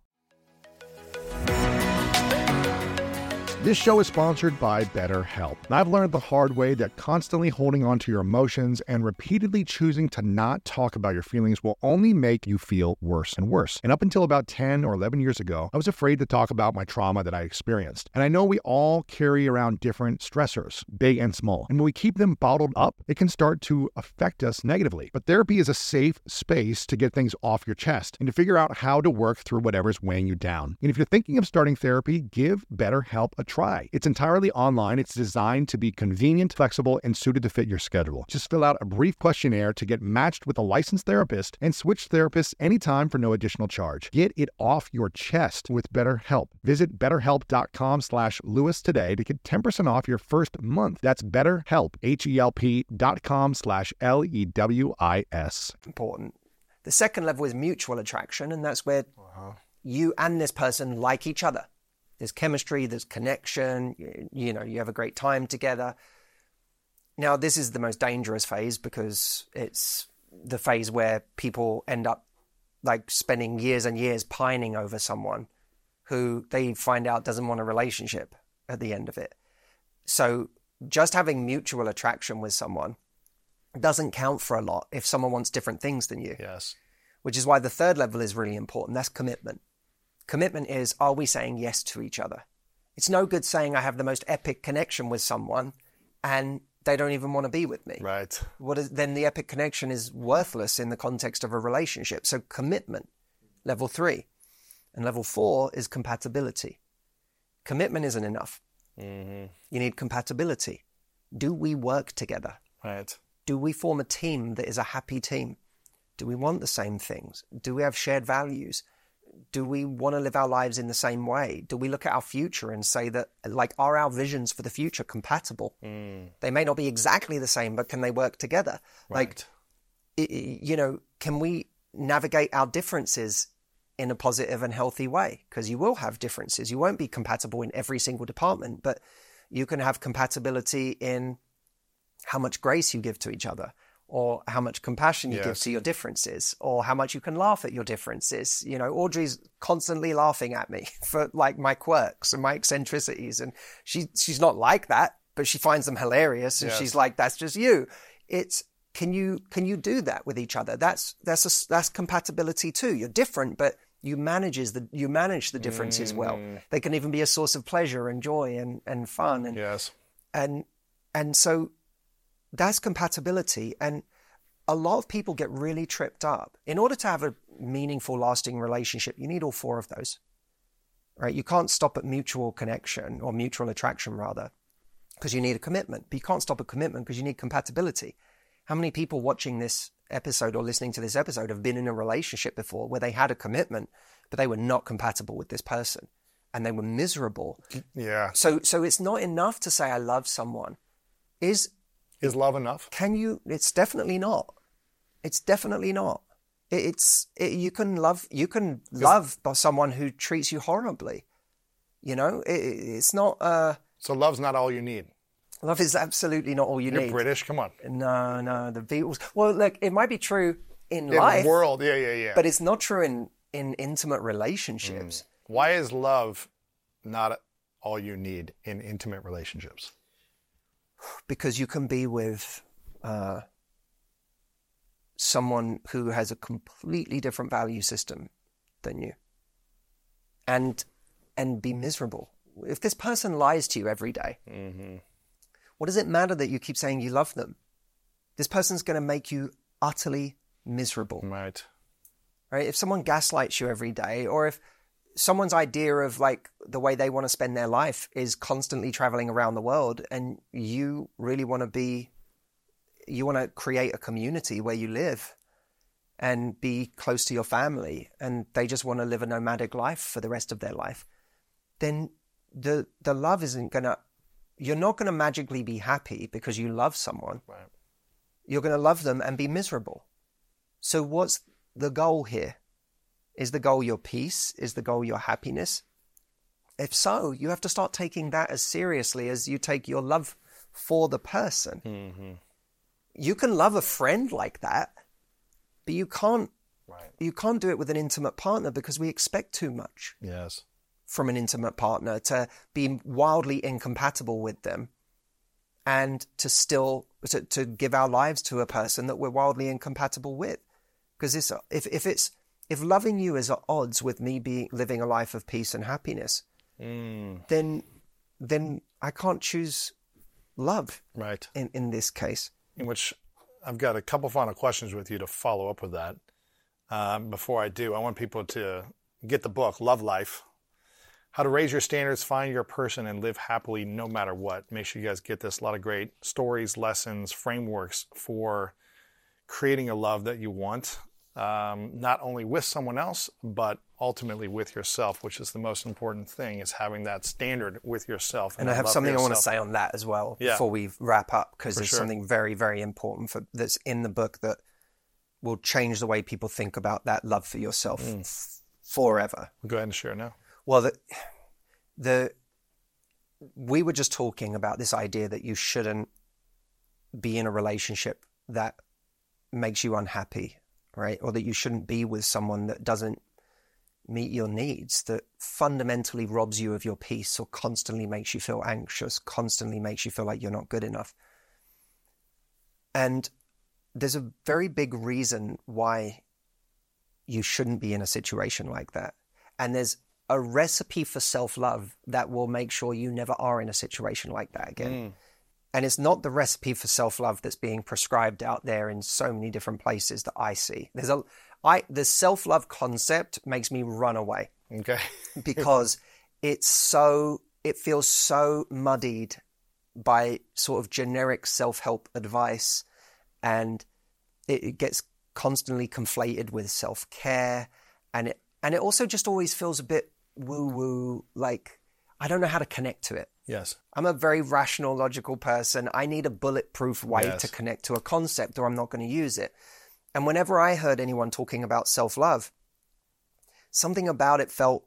This show is sponsored by BetterHelp. And I've learned the hard way that constantly holding on to your emotions and repeatedly choosing to not talk about your feelings will only make you feel worse and worse. And up until about ten or eleven years ago, I was afraid to talk about my trauma that I experienced. And I know we all carry around different stressors, big and small. And when we keep them bottled up, it can start to affect us negatively. But therapy is a safe space to get things off your chest and to figure out how to work through whatever's weighing you down. And if you're thinking of starting therapy, give BetterHelp a try. It's entirely online. It's designed to be convenient, flexible, and suited to fit your schedule. Just fill out a brief questionnaire to get matched with a licensed therapist and switch therapists anytime for no additional charge. Get it off your chest with BetterHelp. Visit betterhelp.com slash Lewis today to get ten percent off your first month. That's BetterHelp, H-E-L-P dot com slash L E W I S. Important. The second level is mutual attraction, and that's where uh-huh. you and this person like each other. There's chemistry, there's connection, you, you know, you have a great time together. Now, this is the most dangerous phase because it's the phase where people end up like spending years and years pining over someone who they find out doesn't want a relationship at the end of it. So just having mutual attraction with someone doesn't count for a lot if someone wants different things than you. Yes. Which is why the third level is really important. That's commitment. Commitment is, are we saying yes to each other? It's no good saying I have the most epic connection with someone and they don't even want to be with me. Right. What is, then the epic connection is worthless in the context of a relationship. So commitment, level three. And level four is compatibility. Commitment isn't enough. Mm-hmm. You need compatibility. Do we work together? Right. Do we form a team that is a happy team? Do we want the same things? Do we have shared values? Do we want to live our lives in the same way? Do we look at our future and say that, like, are our visions for the future compatible? Mm. They may not be exactly the same, but can they work together? Right. Like, you know, can we navigate our differences in a positive and healthy way? Because you will have differences. You won't be compatible in every single department, but you can have compatibility in how much grace you give to each other, or how much compassion you yes. give to your differences, or how much you can laugh at your differences. You know, Audrey's constantly laughing at me for like my quirks and my eccentricities. And she she's not like that, but she finds them hilarious. And yes. she's like, that's just you. It's, can you, can you do that with each other? That's, that's, a, that's compatibility too. You're different, but you manages the, you manage the differences mm. well. They can even be a source of pleasure and joy and, and fun. And, yes. and, and so, that's compatibility. And a lot of people get really tripped up. In order to have a meaningful, lasting relationship, you need all four of those, right? You can't stop at mutual connection or mutual attraction rather, because you need a commitment. But you can't stop at commitment because you need compatibility. How many people watching this episode or listening to this episode have been in a relationship before where they had a commitment, but they were not compatible with this person and they were miserable? Yeah. So, so it's not enough to say I love someone. Is Is love enough? Can you? It's definitely not. It's definitely not. It, it's it, you can love you can love by someone who treats you horribly. You know, it, it's not. Uh, so love's not all you need. Love is absolutely not all you You're need. You're British. Come on. No, no, the Beatles. Well, look, it might be true in, in life, the world. Yeah, yeah, yeah. But it's not true in in intimate relationships. Mm. Why is love not all you need in intimate relationships? Because you can be with uh, someone who has a completely different value system than you, and and be miserable. If this person lies to you every day, mm-hmm. what does it matter that you keep saying you love them? This person's going to make you utterly miserable. Right. Right. If someone gaslights you every day, or if someone's idea of like the way they want to spend their life is constantly traveling around the world, and you really want to be, you want to create a community where you live and be close to your family, and they just want to live a nomadic life for the rest of their life, then the the love isn't going to, you're not going to magically be happy because you love someone. Right. You're going to love them and be miserable. So what's the goal here? Is the goal your peace? Is the goal your happiness? If so, you have to start taking that as seriously as you take your love for the person. Mm-hmm. You can love a friend like that, but you can't, right. you can't do it with an intimate partner because we expect too much. Yes. From an intimate partner, to be wildly incompatible with them, and to still to, to give our lives to a person that we're wildly incompatible with. Because this, if if it's if loving you is at odds with me being living a life of peace and happiness, mm. then then I can't choose love. Right. In in this case, in which I've got a couple final questions with you to follow up with that. Um, before I do, I want people to get the book Love Life. How to Raise Your Standards, Find Your Person, and Live Happily No Matter What. Make sure you guys get this. A lot of great stories, lessons, frameworks for creating a love that you want, um, not only with someone else, but ultimately with yourself, which is the most important thing, is having that standard with yourself. And, and I have something I want to say on that as well yeah. before we wrap up, because there's sure. something very, very important for, that's in the book that will change the way people think about that love for yourself mm. f- forever. Go ahead and share now. Well, the, the we were just talking about this idea that you shouldn't be in a relationship that makes you unhappy, right? Or that you shouldn't be with someone that doesn't meet your needs, that fundamentally robs you of your peace, or constantly makes you feel anxious, constantly makes you feel like you're not good enough. And there's a very big reason why you shouldn't be in a situation like that. And there's a recipe for self-love that will make sure you never are in a situation like that again. Mm. And it's not the recipe for self-love that's being prescribed out there in so many different places that I see. There's a, I, the self-love concept makes me run away. Okay. Because it's so, it feels so muddied by sort of generic self-help advice, and it, it gets constantly conflated with self-care, and it And it also just always feels a bit woo-woo, like I don't know how to connect to it. Yes. I'm a very rational, logical person. I need a bulletproof way yes. to connect to a concept, or I'm not going to use it. And whenever I heard anyone talking about self-love, something about it felt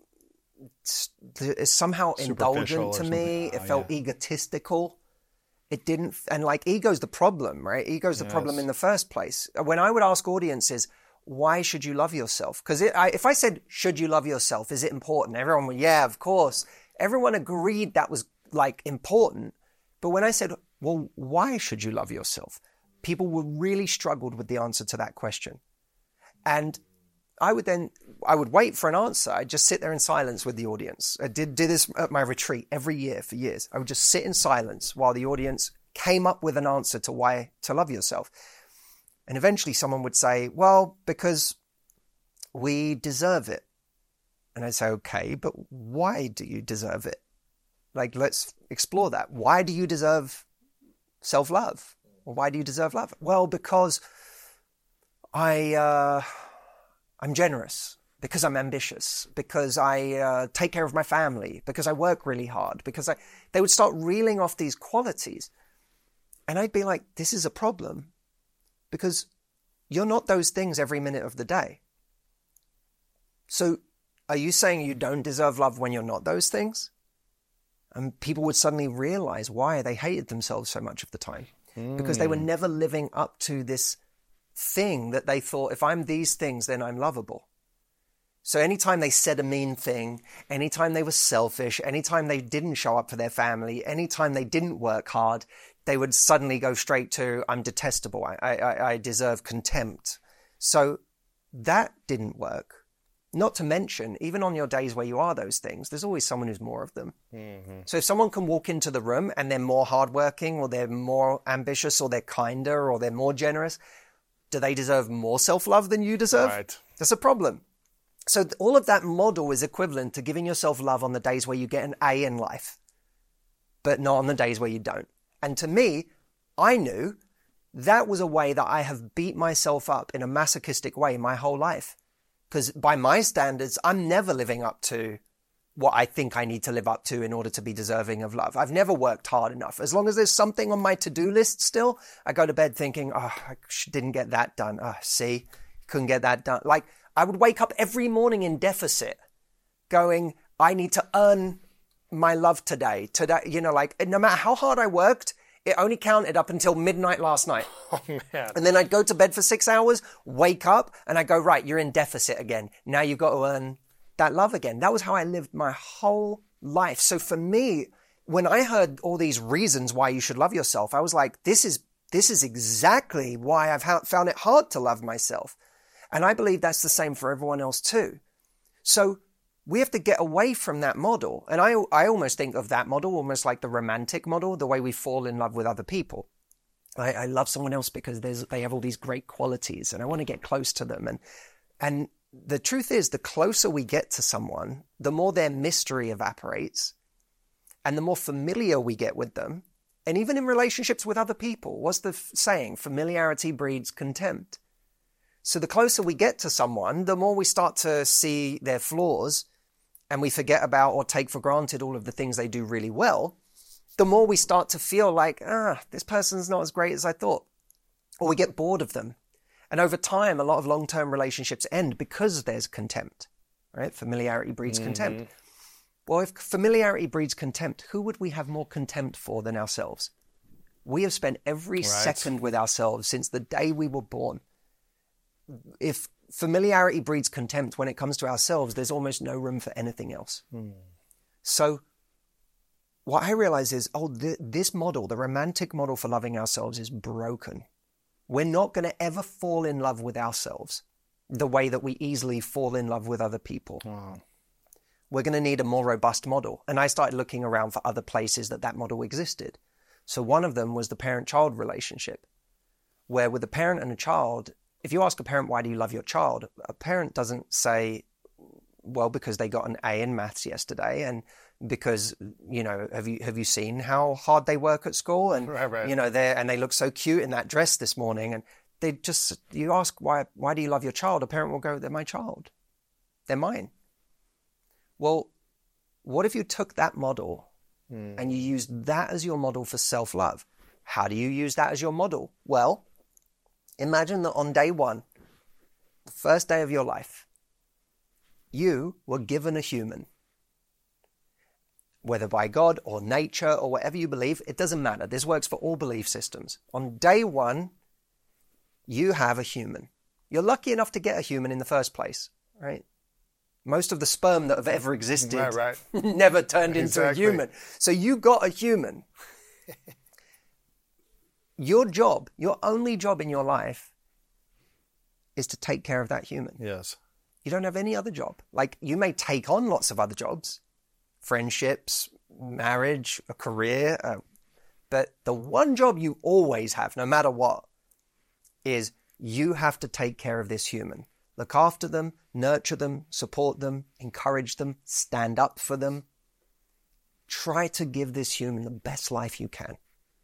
somehow indulgent to me. Oh, it felt yeah. egotistical. It didn't, and like ego's the problem, right? Ego's the yes. problem in the first place. When I would ask audiences, why should you love yourself? Because if I said, should you love yourself? Is it important? Everyone would, yeah, of course. Everyone agreed that was like important. But when I said, well, why should you love yourself? People were really struggled with the answer to that question. And I would then, I would wait for an answer. I'd just sit there in silence with the audience. I did, did this at my retreat every year for years. I would just sit in silence while the audience came up with an answer to why to love yourself. And eventually someone would say, well, because we deserve it. And I'd say, okay, but why do you deserve it? Like, let's explore that. Why do you deserve self-love? Or why do you deserve love? Well, because I, uh, I'm generous, because I'm ambitious, because I uh, take care of my family, because I work really hard, because I, they would start reeling off these qualities. And I'd be like, this is a problem. Because you're not those things every minute of the day. So are you saying you don't deserve love when you're not those things? And people would suddenly realize why they hated themselves so much of the time. Mm. Because they were never living up to this thing that they thought, if I'm these things, then I'm lovable. So anytime they said a mean thing, anytime they were selfish, anytime they didn't show up for their family, anytime they didn't work hard, they would suddenly go straight to, I'm detestable, I, I, I deserve contempt. So that didn't work. Not to mention, even on your days where you are those things, there's always someone who's more of them. Mm-hmm. So if someone can walk into the room and they're more hardworking, or they're more ambitious, or they're kinder, or they're more generous, do they deserve more self-love than you deserve? Right. That's a problem. So all of that model is equivalent to giving yourself love on the days where you get an A in life, but not on the days where you don't. And to me, I knew that was a way that I have beat myself up in a masochistic way my whole life. Because by my standards, I'm never living up to what I think I need to live up to in order to be deserving of love. I've never worked hard enough. As long as there's something on my to-do list still, I go to bed thinking, oh, I didn't get that done. Oh, see, couldn't get that done. Like, I would wake up every morning in deficit going, I need to earn my love today. Today, you know, like, no matter how hard I worked, it only counted up until midnight last night. Oh, man. And then I'd go to bed for six hours, wake up, and I'd go, right, you're in deficit again. Now you've got to earn that love again. That was how I lived my whole life. So for me, when I heard all these reasons why you should love yourself, I was like, this is, this is exactly why I've ha- found it hard to love myself. And I believe that's the same for everyone else too. So we have to get away from that model. And I, I almost think of that model almost like the romantic model, the way we fall in love with other people. I, I love someone else because there's, they have all these great qualities and I want to get close to them. And, and the truth is, the closer we get to someone, the more their mystery evaporates and the more familiar we get with them. And even in relationships with other people, what's the f- saying? Familiarity breeds contempt. So the closer we get to someone, the more we start to see their flaws and we forget about or take for granted all of the things they do really well, the more we start to feel like, ah, this person's not as great as I thought. Or we get bored of them. And over time, a lot of long-term relationships end because there's contempt, right? Familiarity breeds mm-hmm. contempt. Well, if familiarity breeds contempt, who would we have more contempt for than ourselves? We have spent every right. second with ourselves since the day we were born. If familiarity breeds contempt when it comes to ourselves, there's almost no room for anything else. Mm. So what I realize is, oh, th- this model, the romantic model for loving ourselves is broken. We're not going to ever fall in love with ourselves the way that we easily fall in love with other people. Wow. We're going to need a more robust model. And I started looking around for other places that that model existed. So one of them was the parent-child relationship, where with a parent and a child, if you ask a parent, why do you love your child? A parent doesn't say, well, because they got an A in maths yesterday and because, you know, have you have you seen how hard they work at school? And, right, right. you know, they and they look so cute in that dress this morning. And they just, you ask, why why do you love your child? A parent will go, they're my child. They're mine. Well, what if you took that model mm. and you used that as your model for self-love? How do you use that as your model? Well, imagine that on day one, the first day of your life, you were given a human. Whether by God or nature or whatever you believe, it doesn't matter. This works for all belief systems. On day one, you have a human. You're lucky enough to get a human in the first place, right? Most of the sperm that have ever existed right, right. never turned exactly. into a human. So you got a human. Your job, your only job in your life is to take care of that human. Yes. You don't have any other job. Like, you may take on lots of other jobs, friendships, marriage, a career, uh, but the one job you always have, no matter what, is you have to take care of this human. Look after them, nurture them, support them, encourage them, stand up for them. Try to give this human the best life you can.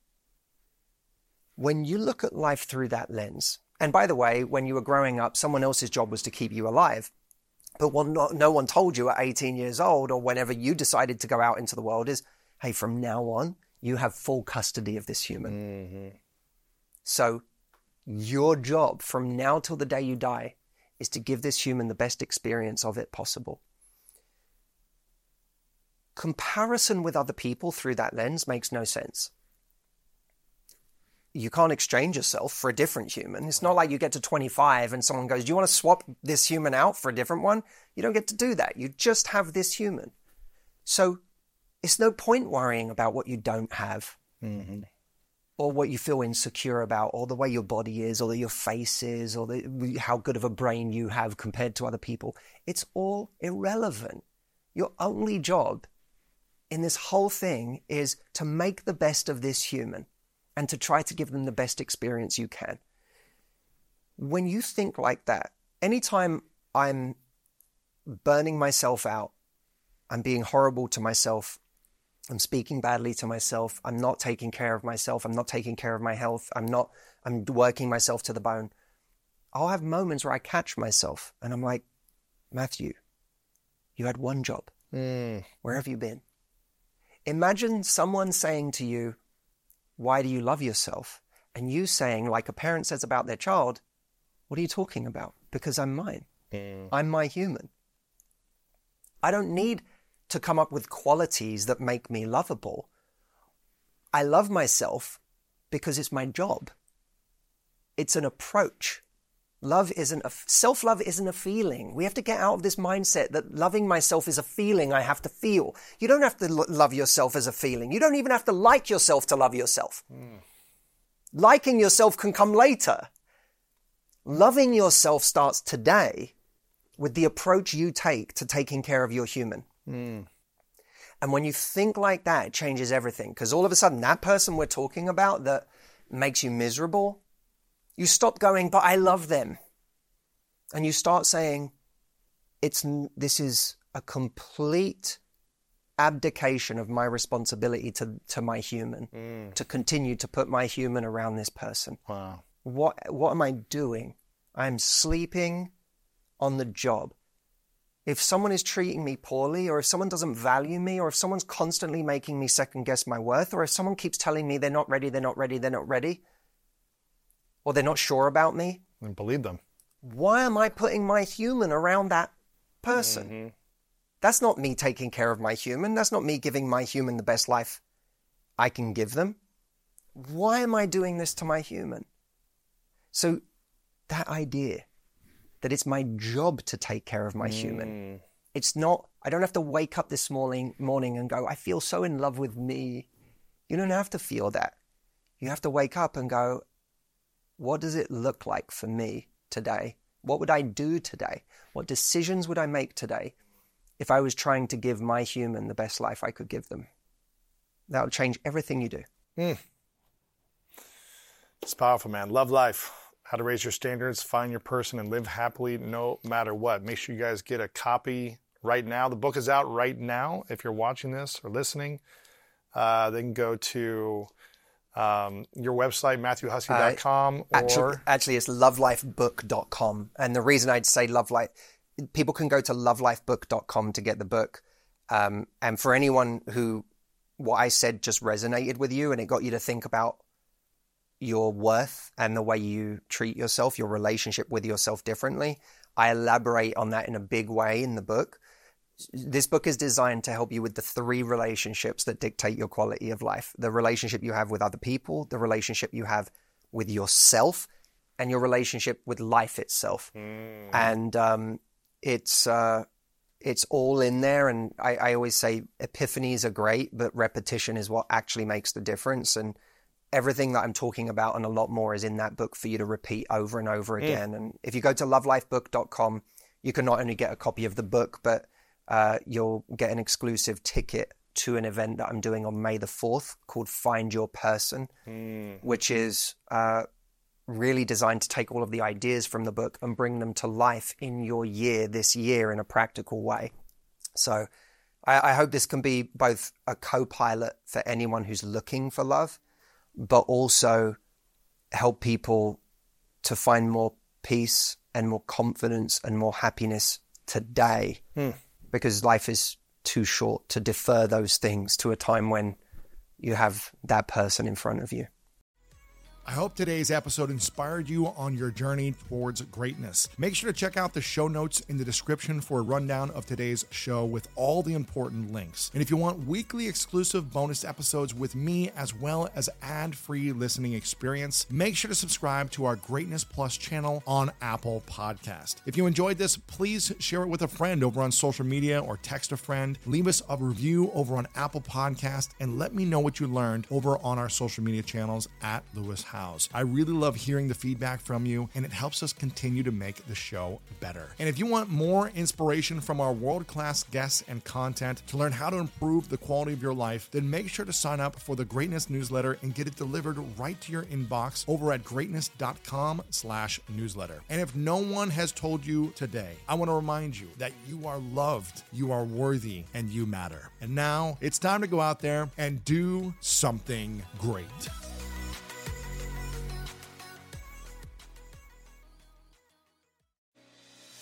When you look at life through that lens, and by the way, when you were growing up, someone else's job was to keep you alive. But what no, no one told you at eighteen years old or whenever you decided to go out into the world is, hey, from now on, you have full custody of this human. Mm-hmm. So your job from now till the day you die is to give this human the best experience of it possible. Comparison with other people through that lens makes no sense. You can't exchange yourself for a different human. It's not like you get to twenty-five and someone goes, do you want to swap this human out for a different one? You don't get to do that. You just have this human. So it's no point worrying about what you don't have mm-hmm. or what you feel insecure about or the way your body is or your face is or the, how good of a brain you have compared to other people. It's all irrelevant. Your only job in this whole thing is to make the best of this human and to try to give them the best experience you can. When you think like that, anytime I'm burning myself out, I'm being horrible to myself, I'm speaking badly to myself, I'm not taking care of myself, I'm not taking care of my health, I'm not, I'm working myself to the bone, I'll have moments where I catch myself and I'm like, Matthew, you had one job. Mm. Where have you been? Imagine someone saying to you, why do you love yourself? And you saying, like a parent says about their child, what are you talking about? Because I'm mine. Mm. I'm my human. I don't need to come up with qualities that make me lovable. I love myself because it's my job. It's an approach. Love isn't a, self-love isn't a feeling. We have to get out of this mindset that loving myself is a feeling I have to feel. You don't have to lo- love yourself as a feeling. You don't even have to like yourself to love yourself. Mm. Liking yourself can come later. Loving yourself starts today with the approach you take to taking care of your human. Mm. And when you think like that, it changes everything. Because all of a sudden, that person we're talking about that makes you miserable, you stop going, but I love them. And you start saying, it's this is a complete abdication of my responsibility to, to my human, mm. to continue to put my human around this person. Wow. What, what am I doing? I'm sleeping on the job. If someone is treating me poorly, or if someone doesn't value me, or if someone's constantly making me second guess my worth, or if someone keeps telling me they're not ready, they're not ready, they're not ready, or they're not sure about me, and believe them. Why am I putting my human around that person? Mm-hmm. That's not me taking care of my human. That's not me giving my human the best life I can give them. Why am I doing this to my human? So that idea that it's my job to take care of my mm. human. It's not, I don't have to wake up this morning, morning and go, I feel so in love with me. You don't have to feel that. You have to wake up and go, what does it look like for me today? What would I do today? What decisions would I make today if I was trying to give my human the best life I could give them? That would change everything you do. Mm. It's powerful, man. Love life. How to raise your standards, find your person, and live happily no matter what. Make sure you guys get a copy right now. The book is out right now. If you're watching this or listening, uh, they can go to um, your website, matthew hussey dot com. Uh, actually, or... actually, it's love life book dot com. And the reason I'd say Love Life, people can go to love life book dot com to get the book. Um, and for anyone who what I said just resonated with you and it got you to think about your worth and the way you treat yourself, your relationship with yourself differently, I elaborate on that in a big way in the book. This book is designed to help you with the three relationships that dictate your quality of life. The relationship you have with other people, the relationship you have with yourself, and your relationship with life itself. Mm. And um, it's uh, it's all in there. And I, I always say epiphanies are great, but repetition is what actually makes the difference. And everything that I'm talking about and a lot more is in that book for you to repeat over and over again. Mm. And if you go to love life book dot com, you can not only get a copy of the book, but uh, you'll get an exclusive ticket to an event that I'm doing on May the fourth called Find Your Person, mm. which is uh, really designed to take all of the ideas from the book and bring them to life in your year, this year, in a practical way. So I, I hope this can be both a co-pilot for anyone who's looking for love, but also help people to find more peace and more confidence and more happiness today. Hmm. Because life is too short to defer those things to a time when you have that person in front of you. I hope today's episode inspired you on your journey towards greatness. Make sure to check out the show notes in the description for a rundown of today's show with all the important links. And if you want weekly exclusive bonus episodes with me, as well as ad-free listening experience, make sure to subscribe to our Greatness Plus channel on Apple Podcast. If you enjoyed this, please share it with a friend over on social media or text a friend. Leave us a review over on Apple Podcast and let me know what you learned over on our social media channels at Lewis Howes. I really love hearing the feedback from you, and it helps us continue to make the show better. And if you want more inspiration from our world-class guests and content to learn how to improve the quality of your life, then make sure to sign up for the Greatness newsletter and get it delivered right to your inbox over at greatness dot com slash newsletter. And if no one has told you today, I want to remind you that you are loved, you are worthy, and you matter. And now it's time to go out there and do something great.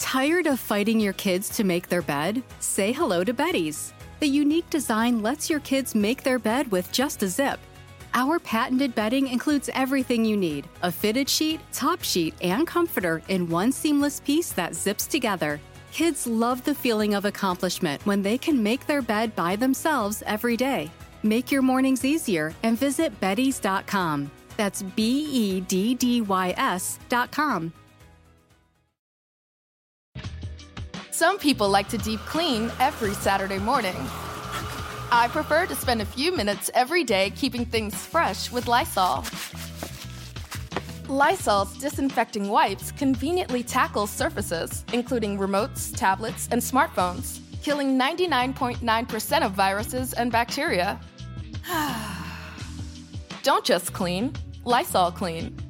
Tired of fighting your kids to make their bed? Say hello to Betty's. The unique design lets your kids make their bed with just a zip. Our patented bedding includes everything you need: a fitted sheet, top sheet, and comforter in one seamless piece that zips together. Kids love the feeling of accomplishment when they can make their bed by themselves every day. Make your mornings easier and visit beddys dot com. That's B E D D Y S dot com. Some people like to deep clean every Saturday morning. I prefer to spend a few minutes every day keeping things fresh with Lysol. Lysol's disinfecting wipes conveniently tackle surfaces, including remotes, tablets, and smartphones, killing ninety-nine point nine percent of viruses and bacteria. Don't just clean, Lysol clean.